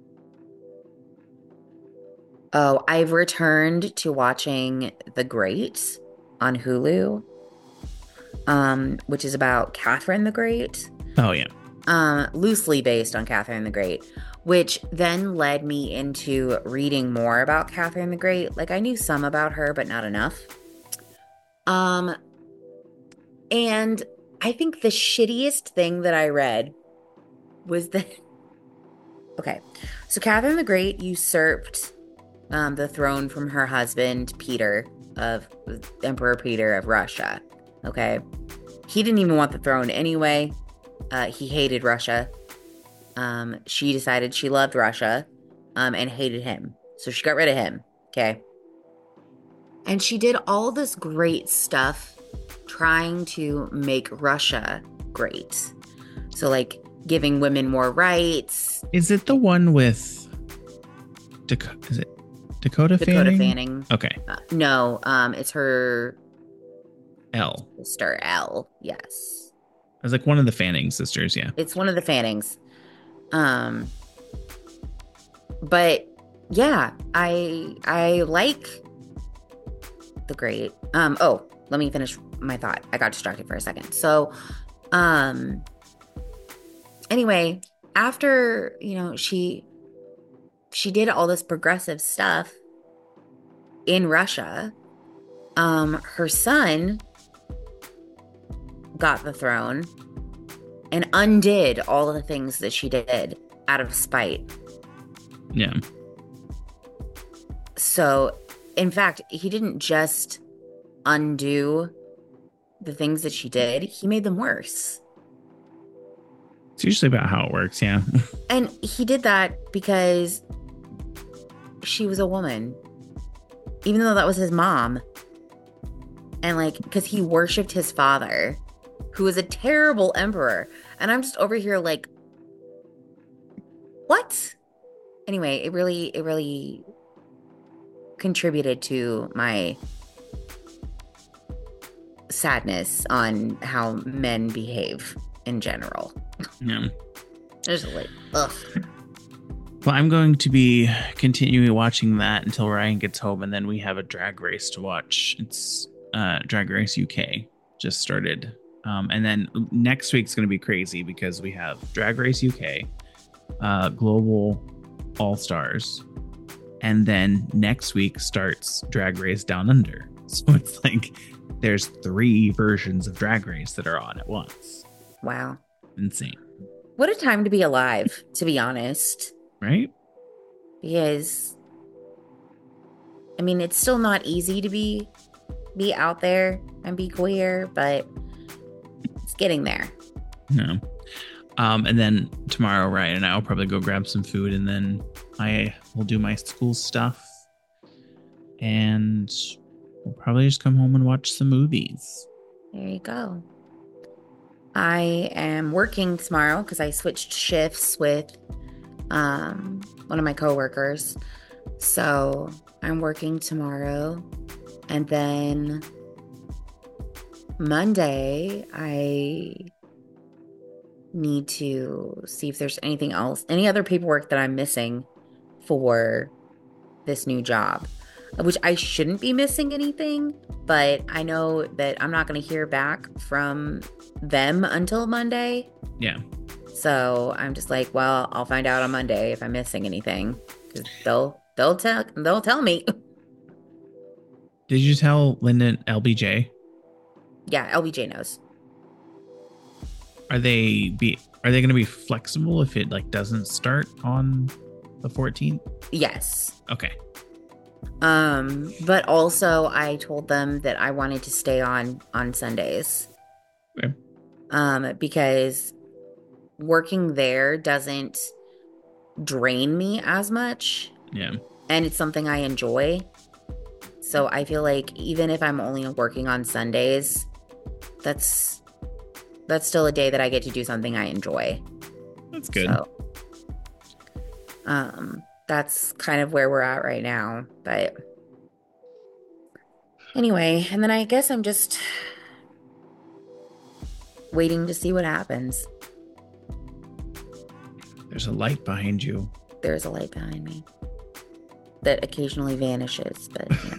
Oh, I've returned to watching The Great on Hulu, um, which is about Catherine the Great, Oh yeah. um, loosely based on Catherine the Great, which then led me into reading more about Catherine the Great. Like I knew some about her, but not enough. Um, and I think the shittiest thing that I read was that. Okay, so Catherine the Great usurped um, the throne from her husband, Peter, of Emperor Peter of Russia. Okay, he didn't even want the throne anyway. Uh, he hated Russia. Um, she decided she loved Russia um, and hated him. So she got rid of him. Okay. And she did all this great stuff trying to make Russia great. So, like, giving women more rights. Is it the one with Dakota? Is it Dakota, Dakota Fanning? Fanning. Okay. Uh, no, um, it's her L. sister, Elle. Yes. I was like one of the Fanning sisters. Yeah. It's one of the Fannings. Um, but yeah, I I like The Great. Um, oh, let me finish my thought. I got distracted for a second. So, um, anyway, after, you know, she she did all this progressive stuff in Russia, um, her son got the throne and undid all the things that she did out of spite. Yeah. So, in fact, he didn't just undo the things that she did, he made them worse. It's usually about how it works, yeah. And he did that because she was a woman, even though that was his mom. And like, because he worshipped his father, who was a terrible emperor. And I'm just over here like, what? Anyway, it really, it really contributed to my sadness on how men behave in general. Yeah. Just like, ugh. Well, I'm going to be continuing watching that until Ryan gets home, and then we have a drag race to watch. It's uh, Drag Race U K just started. Um, and then next week's going to be crazy because we have Drag Race U K, uh, Global All Stars, and then next week starts Drag Race Down Under. So it's like there's three versions of Drag Race that are on at once. Wow. Insane. What a time to be alive, to be honest. Right? Because, I mean, it's still not easy to be be out there and be queer, but it's getting there. No. Um, and then tomorrow, Ryan and I will probably go grab some food, and then I will do my school stuff. And we'll probably just come home and watch some movies. There you go. I am working tomorrow because I switched shifts with um, one of my coworkers. So I'm working tomorrow. And then Monday, I need to see if there's anything else, any other paperwork that I'm missing for this new job, which I shouldn't be missing anything, but I know that I'm not going to hear back from them until Monday. Yeah. So I'm just like, well, I'll find out on Monday if I'm missing anything, because they'll they'll tell they'll tell me. Did you tell Lyndon L B J? Yeah, L B J knows. Are they be are they going to be flexible if it like doesn't start on the fourteenth? Yes. Okay. Um, but also I told them that I wanted to stay on on Sundays. Okay. Um, because working there doesn't drain me as much. Yeah. And it's something I enjoy. So I feel like even if I'm only working on Sundays, that's that's still a day that I get to do something I enjoy. That's good. So, um, that's kind of where we're at right now. But anyway, and then I guess I'm just waiting to see what happens. There's a light behind you. There's a light behind me that occasionally vanishes, but yeah.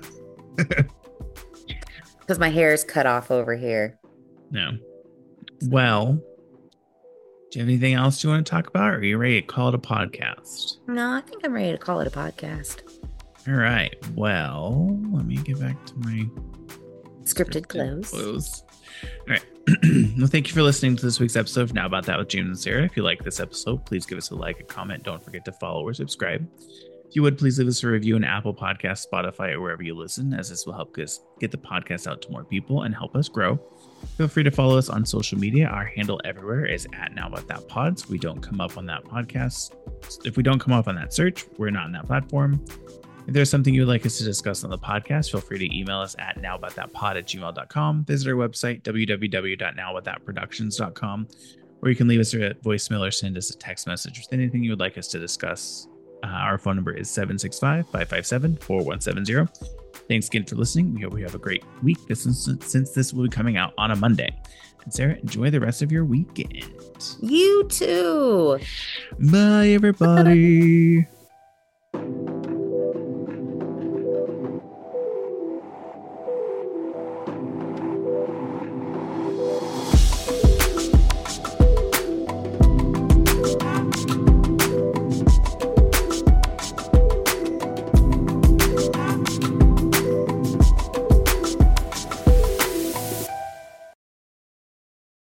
Because my hair is cut off over here. No. Well, do you have anything else you want to talk about, or are you ready to call it a podcast? No, I think I'm ready to call it a podcast. All right. Well, let me get back to my Scripted, scripted close. close. All right. Well, thank you for listening to this week's episode of Now About That with James and Sarah. If you like this episode, please give us a like, a comment. Don't forget to follow or subscribe. If you would, please leave us a review on Apple Podcasts, Spotify, or wherever you listen, as this will help us get the podcast out to more people and help us grow. Feel free to follow us on social media. Our handle everywhere is at Now About That Pods. We don't come up on that podcast. If we don't come up on that search, we're not on that platform. If there's something you would like us to discuss on the podcast, feel free to email us at nowaboutthatpod at gmail dot com. Visit our website, w w w dot now about that productions dot com, or you can leave us a voicemail or send us a text message with anything you would like us to discuss. Uh, our phone number is seven six five, five five seven, four one seven zero. Thanks again for listening. We hope you have a great week this is, since this will be coming out on a Monday. And Sarah, enjoy the rest of your weekend. You too. Bye, everybody.